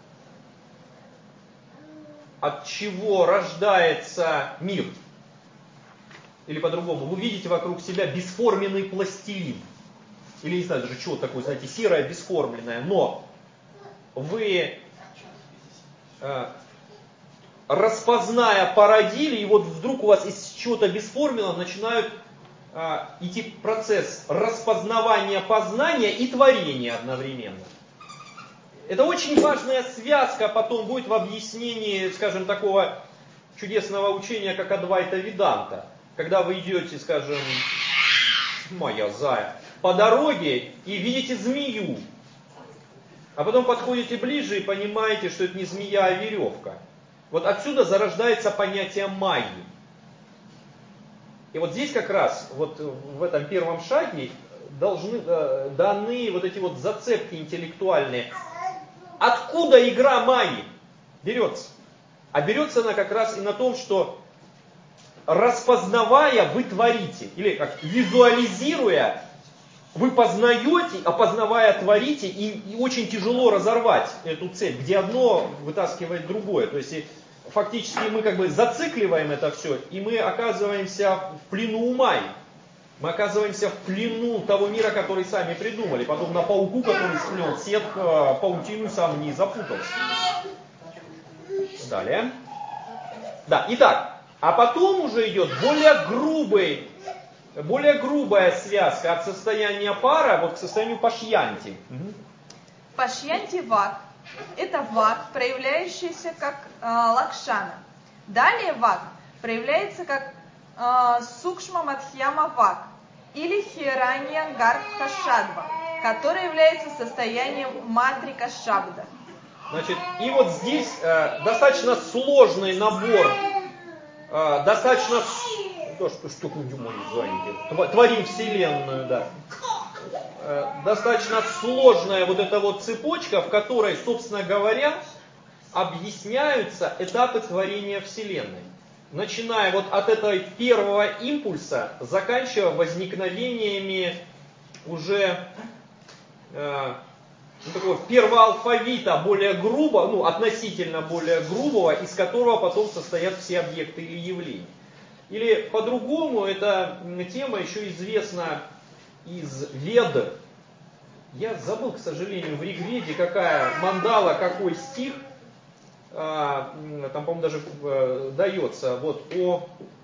от чего рождается мир. Или по-другому, вы видите вокруг себя бесформенный пластилин. Или не знаю даже, что такое, знаете, серое, бесформенное. Но вы, э, распозная, породили, и вот вдруг у вас из чего-то бесформенного начинают э, идти процесс распознавания, познания и творения одновременно. Это очень важная связка потом будет в объяснении, скажем, такого чудесного учения, как Адвайта Веданта. Когда вы идете, скажем, моя зая, по дороге и видите змею, а потом подходите ближе и понимаете, что это не змея, а веревка. Вот отсюда зарождается понятие майи. И вот здесь как раз, вот в этом первом шаге, должны даны вот эти вот зацепки интеллектуальные. Откуда игра майи берется? А берется она как раз и на том, что распознавая, вы творите. Или как визуализируя, вы познаете, опознавая, творите. И, и очень тяжело разорвать эту цепь, где одно вытаскивает другое. То есть фактически мы как бы зацикливаем это все, и мы оказываемся в плену у майи. Мы оказываемся в плену того мира, который сами придумали. Подобно пауку, который сплел сетку, паутину и сам не запутался. Далее. Да, итак, а потом уже идет более грубый, более грубая связка от состояния пара вот к состоянию пашьянти. Угу. Пашьянти вак – это вак, проявляющийся как э, лакшана. Далее вак проявляется как э, сукшма мадхьяма вак или хиранья гарбха шадва, который является состоянием матрика шабда. Значит, и вот здесь э, достаточно сложный набор, э, достаточно, да, что, что заняты, творим вселенную, да, э, достаточно сложная вот эта вот цепочка, в которой, собственно говоря, объясняются этапы творения вселенной. Начиная вот от этого первого импульса, заканчивая возникновениями уже э, ну, такого первого алфавита, более грубо, ну, относительно более грубого, из которого потом состоят все объекты или явления. Или по-другому, эта тема еще известна из Вед. Я забыл, к сожалению, в Ригведе, какая мандала, какой стих. Там, по-моему, даже э, дается вот о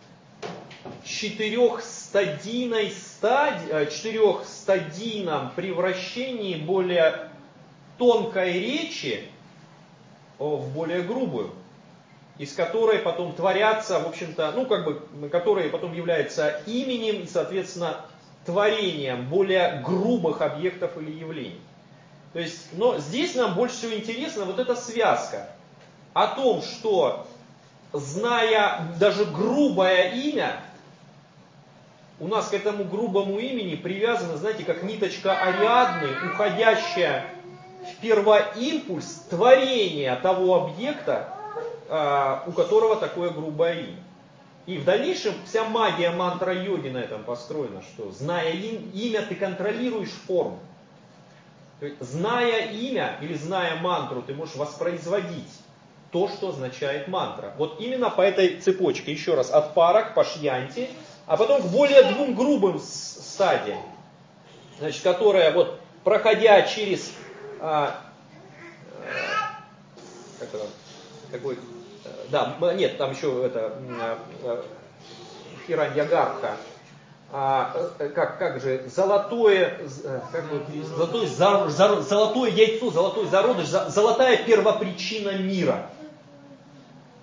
четырехстадийной стадии, четырехстадийном превращении более тонкой речи в более грубую, из которой потом творятся, в общем-то, ну, как бы, которые потом являются именем и, соответственно, творением более грубых объектов или явлений. То есть, но здесь нам больше всего интересна вот эта связка о том, что, зная даже грубое имя, у нас к этому грубому имени привязана, знаете, как ниточка Ариадны, уходящая в первоимпульс творения того объекта, у которого такое грубое имя. И в дальнейшем вся магия мантра-йоги на этом построена, что, зная имя, ты контролируешь форму. То есть, зная имя или зная мантру, ты можешь воспроизводить то, что означает мантра. Вот именно по этой цепочке, еще раз, от пара к пашьянти, а потом к более двум грубым стадиям, значит, которая вот, проходя через а, а, как это, такой, да, нет, там еще это хиранья-гарбха, а, как, как же, золотое, как бы, золотое, зар, зар, золотое яйцо, золотой зародыш, золотая первопричина мира.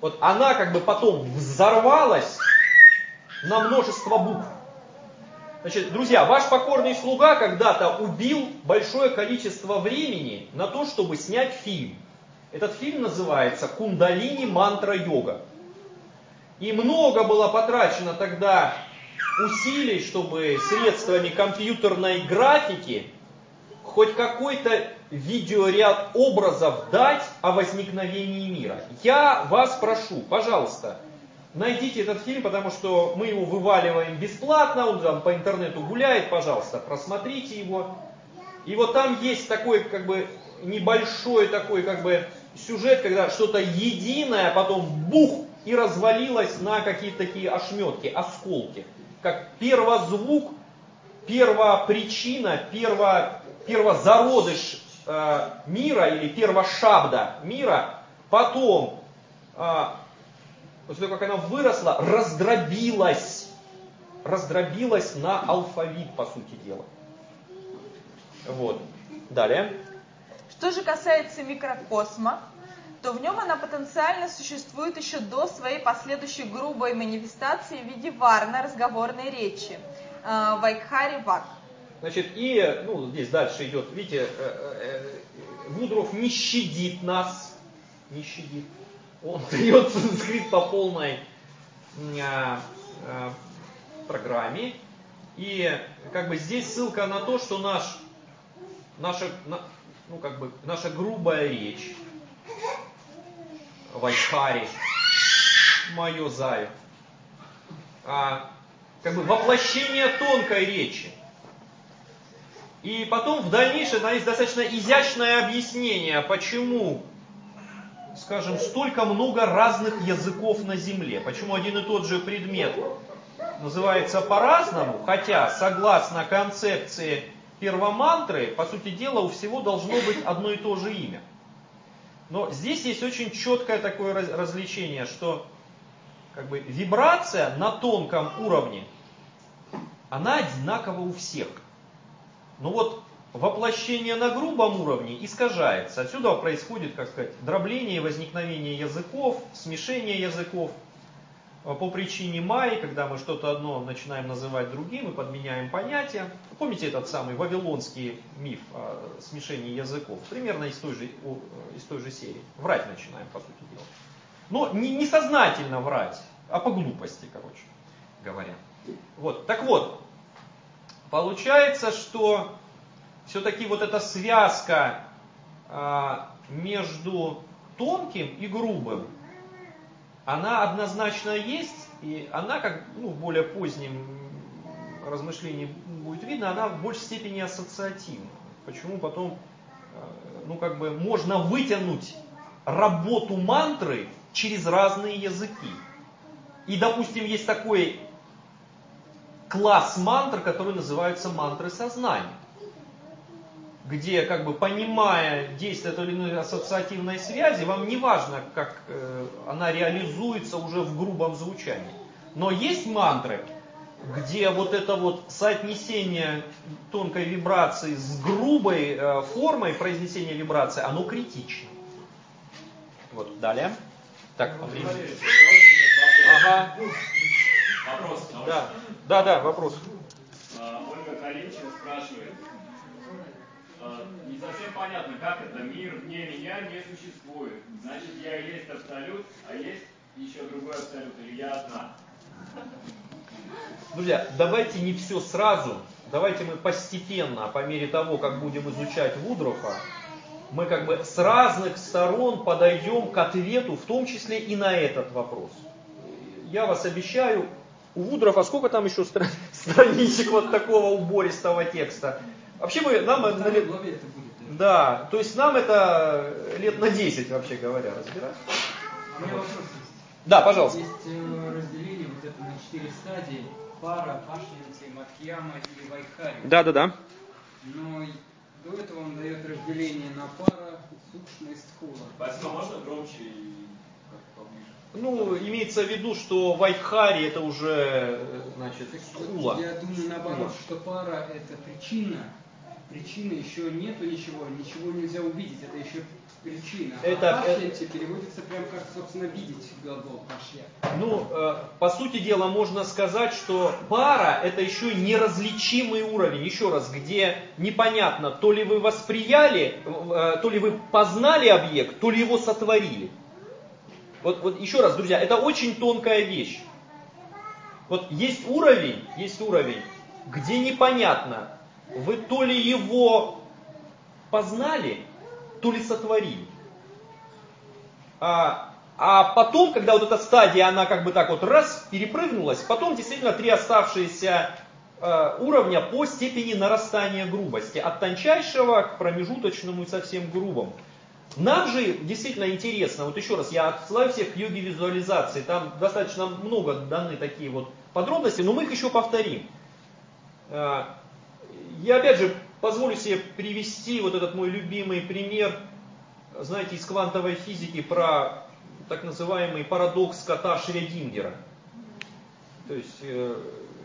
Вот она как бы потом взорвалась на множество букв. Значит, друзья, ваш покорный слуга когда-то убил большое количество времени на то, чтобы снять фильм. Этот фильм называется «Кундалини мантра йога». И много было потрачено тогда усилий, чтобы средствами компьютерной графики хоть какой-то видеоряд образов дать о возникновении мира. Я вас прошу, пожалуйста, найдите этот фильм, потому что мы его вываливаем бесплатно, он там по интернету гуляет, пожалуйста, просмотрите его. И вот там есть такой, как бы, небольшой такой, как бы, сюжет, когда что-то единое, потом бух, и развалилось на какие-то такие ошметки, осколки. Как первозвук, первопричина, перво, первозародыш э, мира, или первошабда мира, потом... Э, После того, как она выросла, раздробилась. Раздробилась на алфавит, по сути дела. Вот. Далее. Что же касается микрокосма, то в нем она потенциально существует еще до своей последующей грубой манифестации в виде варна, разговорной речи. Вайкхари Вак. Значит, и, ну, здесь дальше идет, видите, Вудров не щадит нас. Не щадит. Он дает санскрит по полной а, а, программе. И как бы здесь ссылка на то, что наш, наша, на, ну, как бы, наша грубая речь, Вайкхари, мое заю, а, как бы воплощение тонкой речи. И потом в дальнейшем там есть достаточно изящное объяснение, почему, скажем, столько много разных языков на Земле. Почему один и тот же предмет называется по-разному, хотя, согласно концепции первомантры, по сути дела, у всего должно быть одно и то же имя. Но здесь есть очень четкое такое развлечение, что как бы, вибрация на тонком уровне, она одинакова у всех. Но вот воплощение на грубом уровне искажается. Отсюда происходит, как сказать, дробление и возникновение языков, смешение языков по причине майи, когда мы что-то одно начинаем называть другим и подменяем понятия. Помните этот самый вавилонский миф о смешении языков? Примерно из той же, из той же серии. Врать начинаем, по сути дела. Но не, не сознательно врать, а по глупости, короче говоря. Вот. Так вот, получается, что все-таки вот эта связка а, между тонким и грубым, она однозначно есть, и она, как ну, в более позднем размышлении будет видно, она в большей степени ассоциативна. Почему потом ну, как бы можно вытянуть работу мантры через разные языки. И, допустим, есть такой класс мантр, который называется мантры сознания, где, как бы, понимая действие той или иной ассоциативной связи, вам не важно, как э, она реализуется уже в грубом звучании. Но есть мантры, где вот это вот соотнесение тонкой вибрации с грубой э, формой произнесения вибрации, оно критично. Вот, далее. Так, по времени. Ага. Вопрос. Да, да, да, вопрос. Ольга Калинчина спрашивает. Не совсем понятно, как это мир вне меня не существует. Значит, я и есть абсолют, а есть еще другой абсолют, или я одна? Друзья, давайте не все сразу, давайте мы постепенно, по мере того, как будем изучать Вудрофа, мы как бы с разных сторон подойдем к ответу, в том числе и на этот вопрос. Я вас обещаю, у Вудрофа сколько там еще стра- страничек вот такого убористого текста? Вообще мы, нам это, лет... это будет, да. да, то есть нам это лет на десять, вообще говоря, разбирать. У меня вопрос есть. Да, пожалуйста. Есть э, разделение вот это на четыре стадии: пара, ашьянти, мадхьяма и вайкхари. Да, да, да. Но до этого он дает разделение на пара, сукшма и стхула. Спасибо, можно громче и как поближе? Ну, имеется в виду, что вайкхари это уже, значит, стхула. Я думаю, наоборот, что пара это причина, причины еще нету ничего, ничего нельзя увидеть, это еще причина. Это, а пашьянте переводится прям как, собственно, видеть глагол пашья. Ну, э, по сути дела, можно сказать, что пара это еще неразличимый уровень, еще раз, где непонятно, то ли вы восприяли, э, то ли вы познали объект, то ли его сотворили. Вот, вот еще раз, друзья, это очень тонкая вещь. Вот есть уровень, есть уровень, где непонятно, вы то ли его познали, то ли сотворили. А, а потом, когда вот эта стадия, она как бы так вот раз, перепрыгнулась, потом действительно три оставшиеся э, уровня по степени нарастания грубости. От тончайшего к промежуточному и совсем грубому. Нам же действительно интересно, вот еще раз, я отсылаю всех к йоге визуализации, там достаточно много даны такие вот подробности, но мы их еще повторим. Э, я опять же позволю себе привести вот этот мой любимый пример, знаете, из квантовой физики про так называемый парадокс кота Шрёдингера. То есть, э,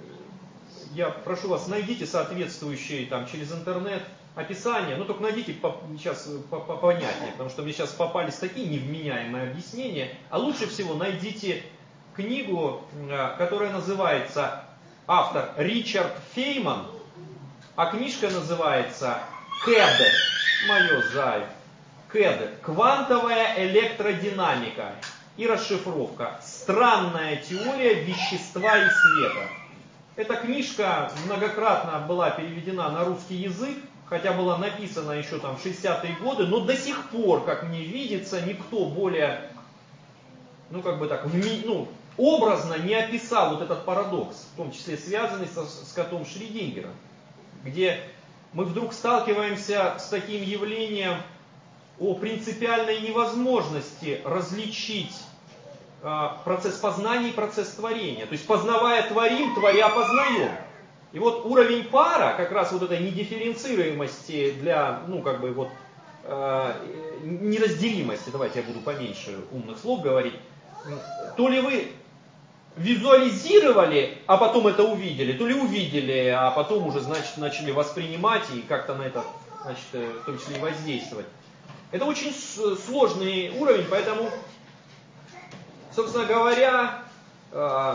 я прошу вас, найдите соответствующие там через интернет описание, ну только найдите по, сейчас по, по, понятнее, потому что мне сейчас попались такие невменяемые объяснения, а лучше всего найдите книгу, э, которая называется, автор Ричард Фейман, а книжка называется КЭД, мое зай, КЭД, квантовая электродинамика и расшифровка, странная теория вещества и света. Эта книжка многократно была переведена на русский язык, хотя была написана еще там в шестидесятые годы, но до сих пор, как мне видится, никто более, ну как бы так, ну, образно не описал вот этот парадокс, в том числе связанный со, с котом Шрёдингера, где мы вдруг сталкиваемся с таким явлением о принципиальной невозможности различить э, процесс познания и процесс творения. То есть познавая творим, творя познаем. И вот уровень пара, как раз вот этой недифференцируемости для, ну как бы вот, э, неразделимости, давайте я буду поменьше умных слов говорить, то ли вы визуализировали, а потом это увидели, то ли увидели, а потом уже, значит, начали воспринимать и как-то на это, значит, в том числе и воздействовать. Это очень сложный уровень, поэтому, собственно говоря, э,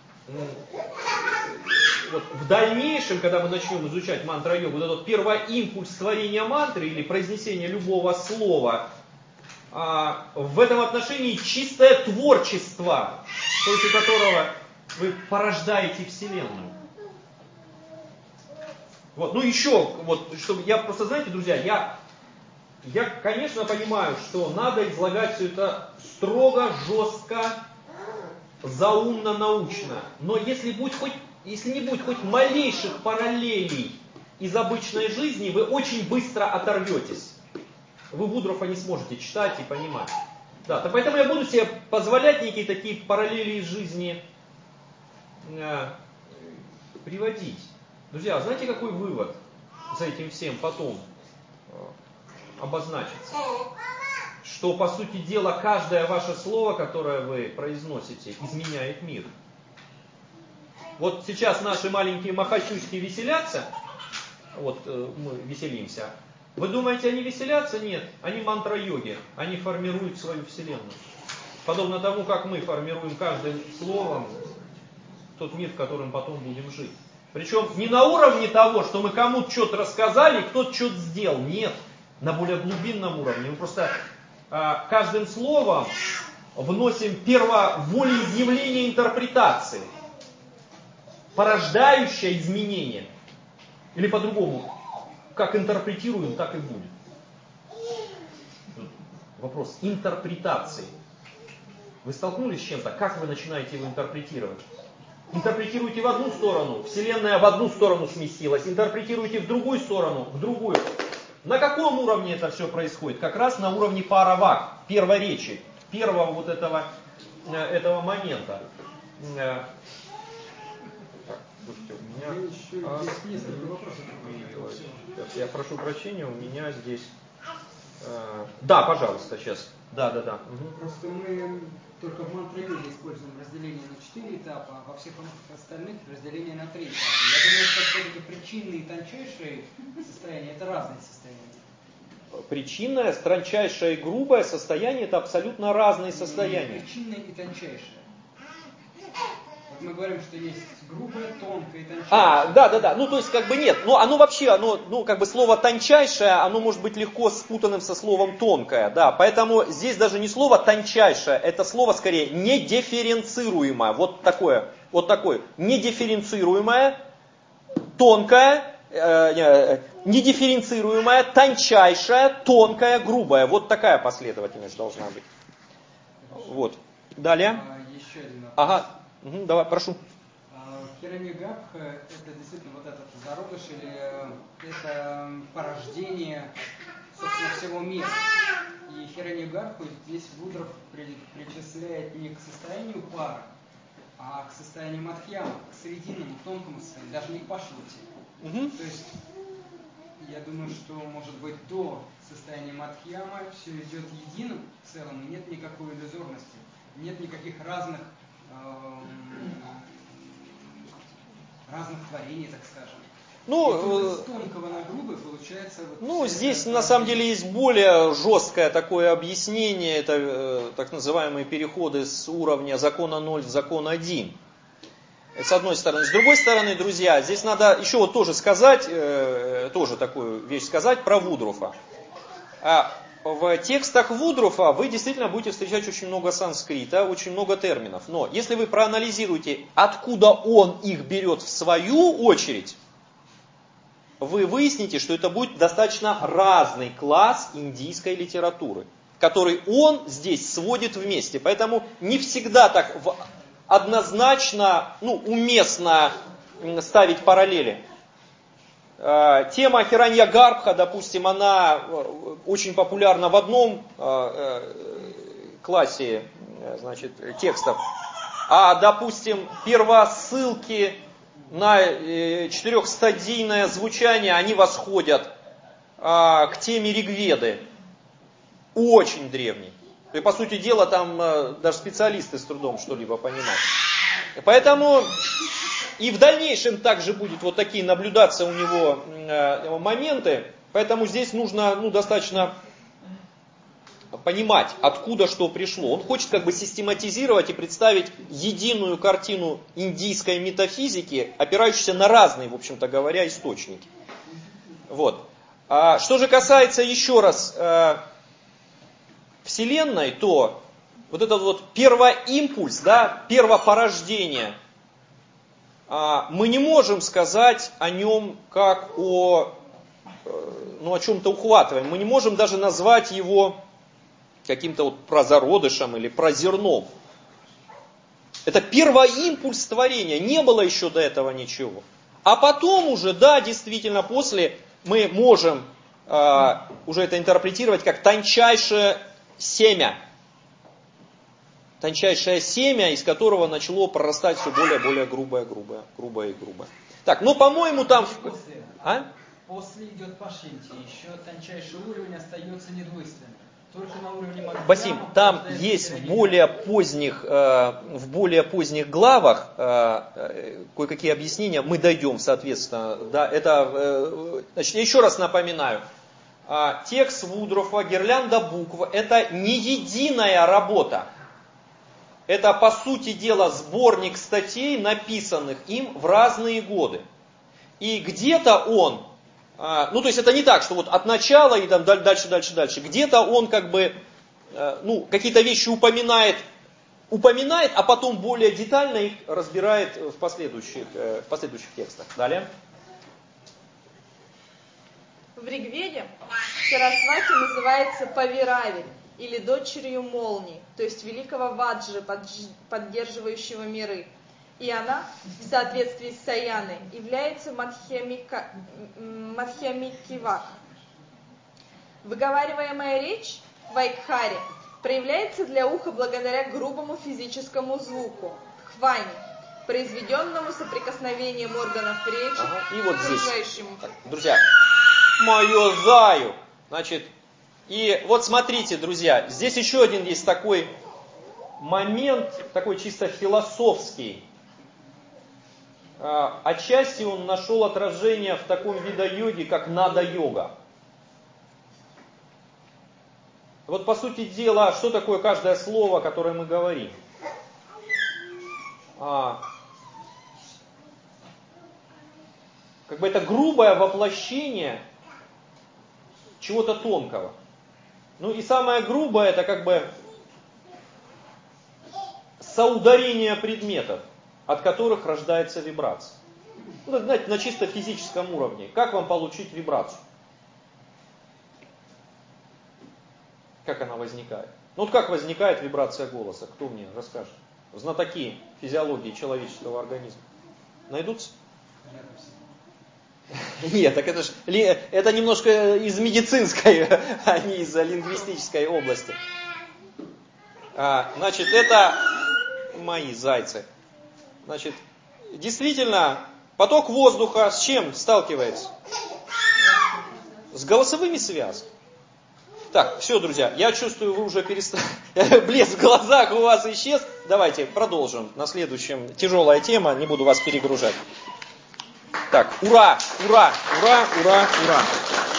вот в дальнейшем, когда мы начнем изучать мантра-йогу, вот этот первоимпульс творения мантры или произнесения любого слова, э, в этом отношении чистое творчество, с помощью которого вы порождаете Вселенную. Вот, ну еще, вот, чтобы я просто, знаете, друзья, я, я, конечно, понимаю, что надо излагать все это строго, жестко, заумно, научно. Но если, будет хоть, если не будет хоть малейших параллелей из обычной жизни, вы очень быстро оторветесь. Вы Вудрофа не сможете читать и понимать. Да, то поэтому я буду себе позволять некие такие параллели из жизни э, приводить. Друзья, знаете, какой вывод за этим всем потом э, обозначится? Что, по сути дела, каждое ваше слово, которое вы произносите, изменяет мир. Вот сейчас наши маленькие махачуськи веселятся, вот э, мы веселимся. Вы думаете, они веселятся? Нет. Они мантра-йоги. Они формируют свою вселенную. Подобно тому, как мы формируем каждым словом тот мир, в котором потом будем жить. Причем не на уровне того, что мы кому-то что-то рассказали, и кто-то что-то сделал. Нет. На более глубинном уровне. Мы просто э, каждым словом вносим первоволеизъявление интерпретации, порождающее изменение. Или по-другому. Как интерпретируем, так и будет. Вопрос интерпретации. Вы столкнулись с чем-то, как вы начинаете его интерпретировать? Интерпретируете в одну сторону, Вселенная в одну сторону сместилась. Интерпретируете в другую сторону, в другую. На каком уровне это все происходит? Как раз на уровне паравак, первой речи, первого вот этого, этого момента. Слушайте, у меня еще а, есть несколько вопросов. Сейчас, я прошу прощения, у меня здесь... Э, Да, пожалуйста, сейчас. Да, да, да. Угу. Просто мы только в мантра-йоге используем разделение на четыре этапа, а во всех остальных разделение на три этапа. Я думаю, что все-таки причинные и тончайшие состояния – это разные состояния. Причинное, тончайшее и грубое состояние – это абсолютно разные состояния. Причинное и тончайшее. Вот мы говорим, что есть грубое, тонкое и тончайшее. А, да, да, да. Ну, то есть, как бы нет. Но оно вообще, оно, ну, как бы слово тончайшее, оно может быть легко спутанным со словом тонкое, да. Поэтому здесь даже не слово тончайшее, это слово скорее недифференцируемое. Вот такое, вот такое. Недифференцируемое, тонкое, э, недифференцируемое, тончайшее, тонкое, грубое. Вот такая последовательность должна быть. Вот. Далее. А, еще один вопрос. Ага. Угу, давай, прошу. Хираньягарбха – это действительно вот этот зародыш или это порождение, собственно, всего мира. И Хираньягарбху здесь Вудров причисляет не к состоянию пара, а к состоянию мадхьяма, к срединному, тонкому состоянию, даже не к пашвати. Угу. То есть, я думаю, что, может быть, до состояния мадхьяма все идет единым в целом, и нет никакой иллюзорности, нет никаких разных разных творений, так скажем. Ну, с тонкого на грубый получается... Вот ну здесь на самом деле есть более жесткое такое объяснение, это э, так называемые переходы с уровня закона ноль в закон один. С одной стороны. С другой стороны, друзья, здесь надо еще вот тоже сказать, э, тоже такую вещь сказать про Вудрофа. А в текстах Вудрофа вы действительно будете встречать очень много санскрита, очень много терминов. Но если вы проанализируете, откуда он их берет в свою очередь, вы выясните, что это будет достаточно разный класс индийской литературы, который он здесь сводит вместе. Поэтому не всегда так однозначно, ну, уместно ставить параллели. Тема Хираньягарбха, допустим, она очень популярна в одном классе, значит, текстов, а, допустим, первосылки на четырехстадийное звучание, они восходят к теме Ригведы, очень древней. И, по сути дела, там даже специалисты с трудом что-либо понимают. Поэтому... И в дальнейшем также будут вот такие наблюдаться у него э, моменты, поэтому здесь нужно ну, достаточно понимать, откуда что пришло. Он хочет как бы систематизировать и представить единую картину индийской метафизики, опирающейся на разные, в общем-то говоря, источники. Вот. А что же касается еще раз э, Вселенной, то вот этот вот первоимпульс, да, первопорождение, мы не можем сказать о нем как о, ну, о чем-то ухватываем. Мы не можем даже назвать его каким-то вот прозародышем или прозерном. Это первоимпульс творения, не было еще до этого ничего. А потом уже, да, действительно, после мы можем э, уже это интерпретировать как тончайшее семя. Тончайшее семя, из которого начало прорастать все более и более грубое, грубое, грубое и грубое. Так, ну, по-моему, там... После, а? после идет пашинти, еще тончайший уровень остается недвойственным. Только на уровне мадхьяма... Басим, там есть в более поздних, э, в более поздних главах э, кое-какие объяснения, мы дойдем, соответственно. Да, это, э, значит, я еще раз напоминаю. Э, текст Вудрофа, гирлянда букв, это не единая работа. Это, по сути дела, сборник статей, написанных им в разные годы. И где-то он, ну то есть это не так, что вот от начала и там дальше, дальше, дальше. Где-то он как бы, ну, какие-то вещи упоминает, упоминает, а потом более детально их разбирает в последующих, в последующих текстах. Далее. В Ригведе Сарасвати называется Павирави, или дочерью молнии, то есть великого Ваджи, поддерживающего миры. И она, в соответствии с Саяной, является Мадхьямика, Мадхьямикивак. Выговариваемая речь в Айкхаре проявляется для уха благодаря грубому физическому звуку, хвани, произведенному соприкосновением органов речи ага, и вот с окружающим. Так, друзья, мою заю, значит, И вот смотрите, друзья, здесь еще один есть такой момент, такой чисто философский. Отчасти он нашел отражение в таком виде-йоге, как нада-йога. Вот по сути дела, что такое каждое слово, которое мы говорим? А, как бы это грубое воплощение чего-то тонкого. Ну и самое грубое, это как бы соударение предметов, от которых рождается вибрация. Ну, знаете, на чисто физическом уровне. Как вам получить вибрацию? Как она возникает? Ну вот как возникает вибрация голоса? Кто мне расскажет? Знатоки физиологии человеческого организма. Найдутся? Нет, так это же это немножко из медицинской, а не из лингвистической области. А, значит, это мои зайцы. Значит, действительно, поток воздуха с чем сталкивается? С голосовыми связками. Так, все, друзья, я чувствую, вы уже перестали. Блеск в глазах у вас исчез. Давайте продолжим на следующем. Тяжелая тема, не буду вас перегружать. Так, ура, ура, ура, ура, ура.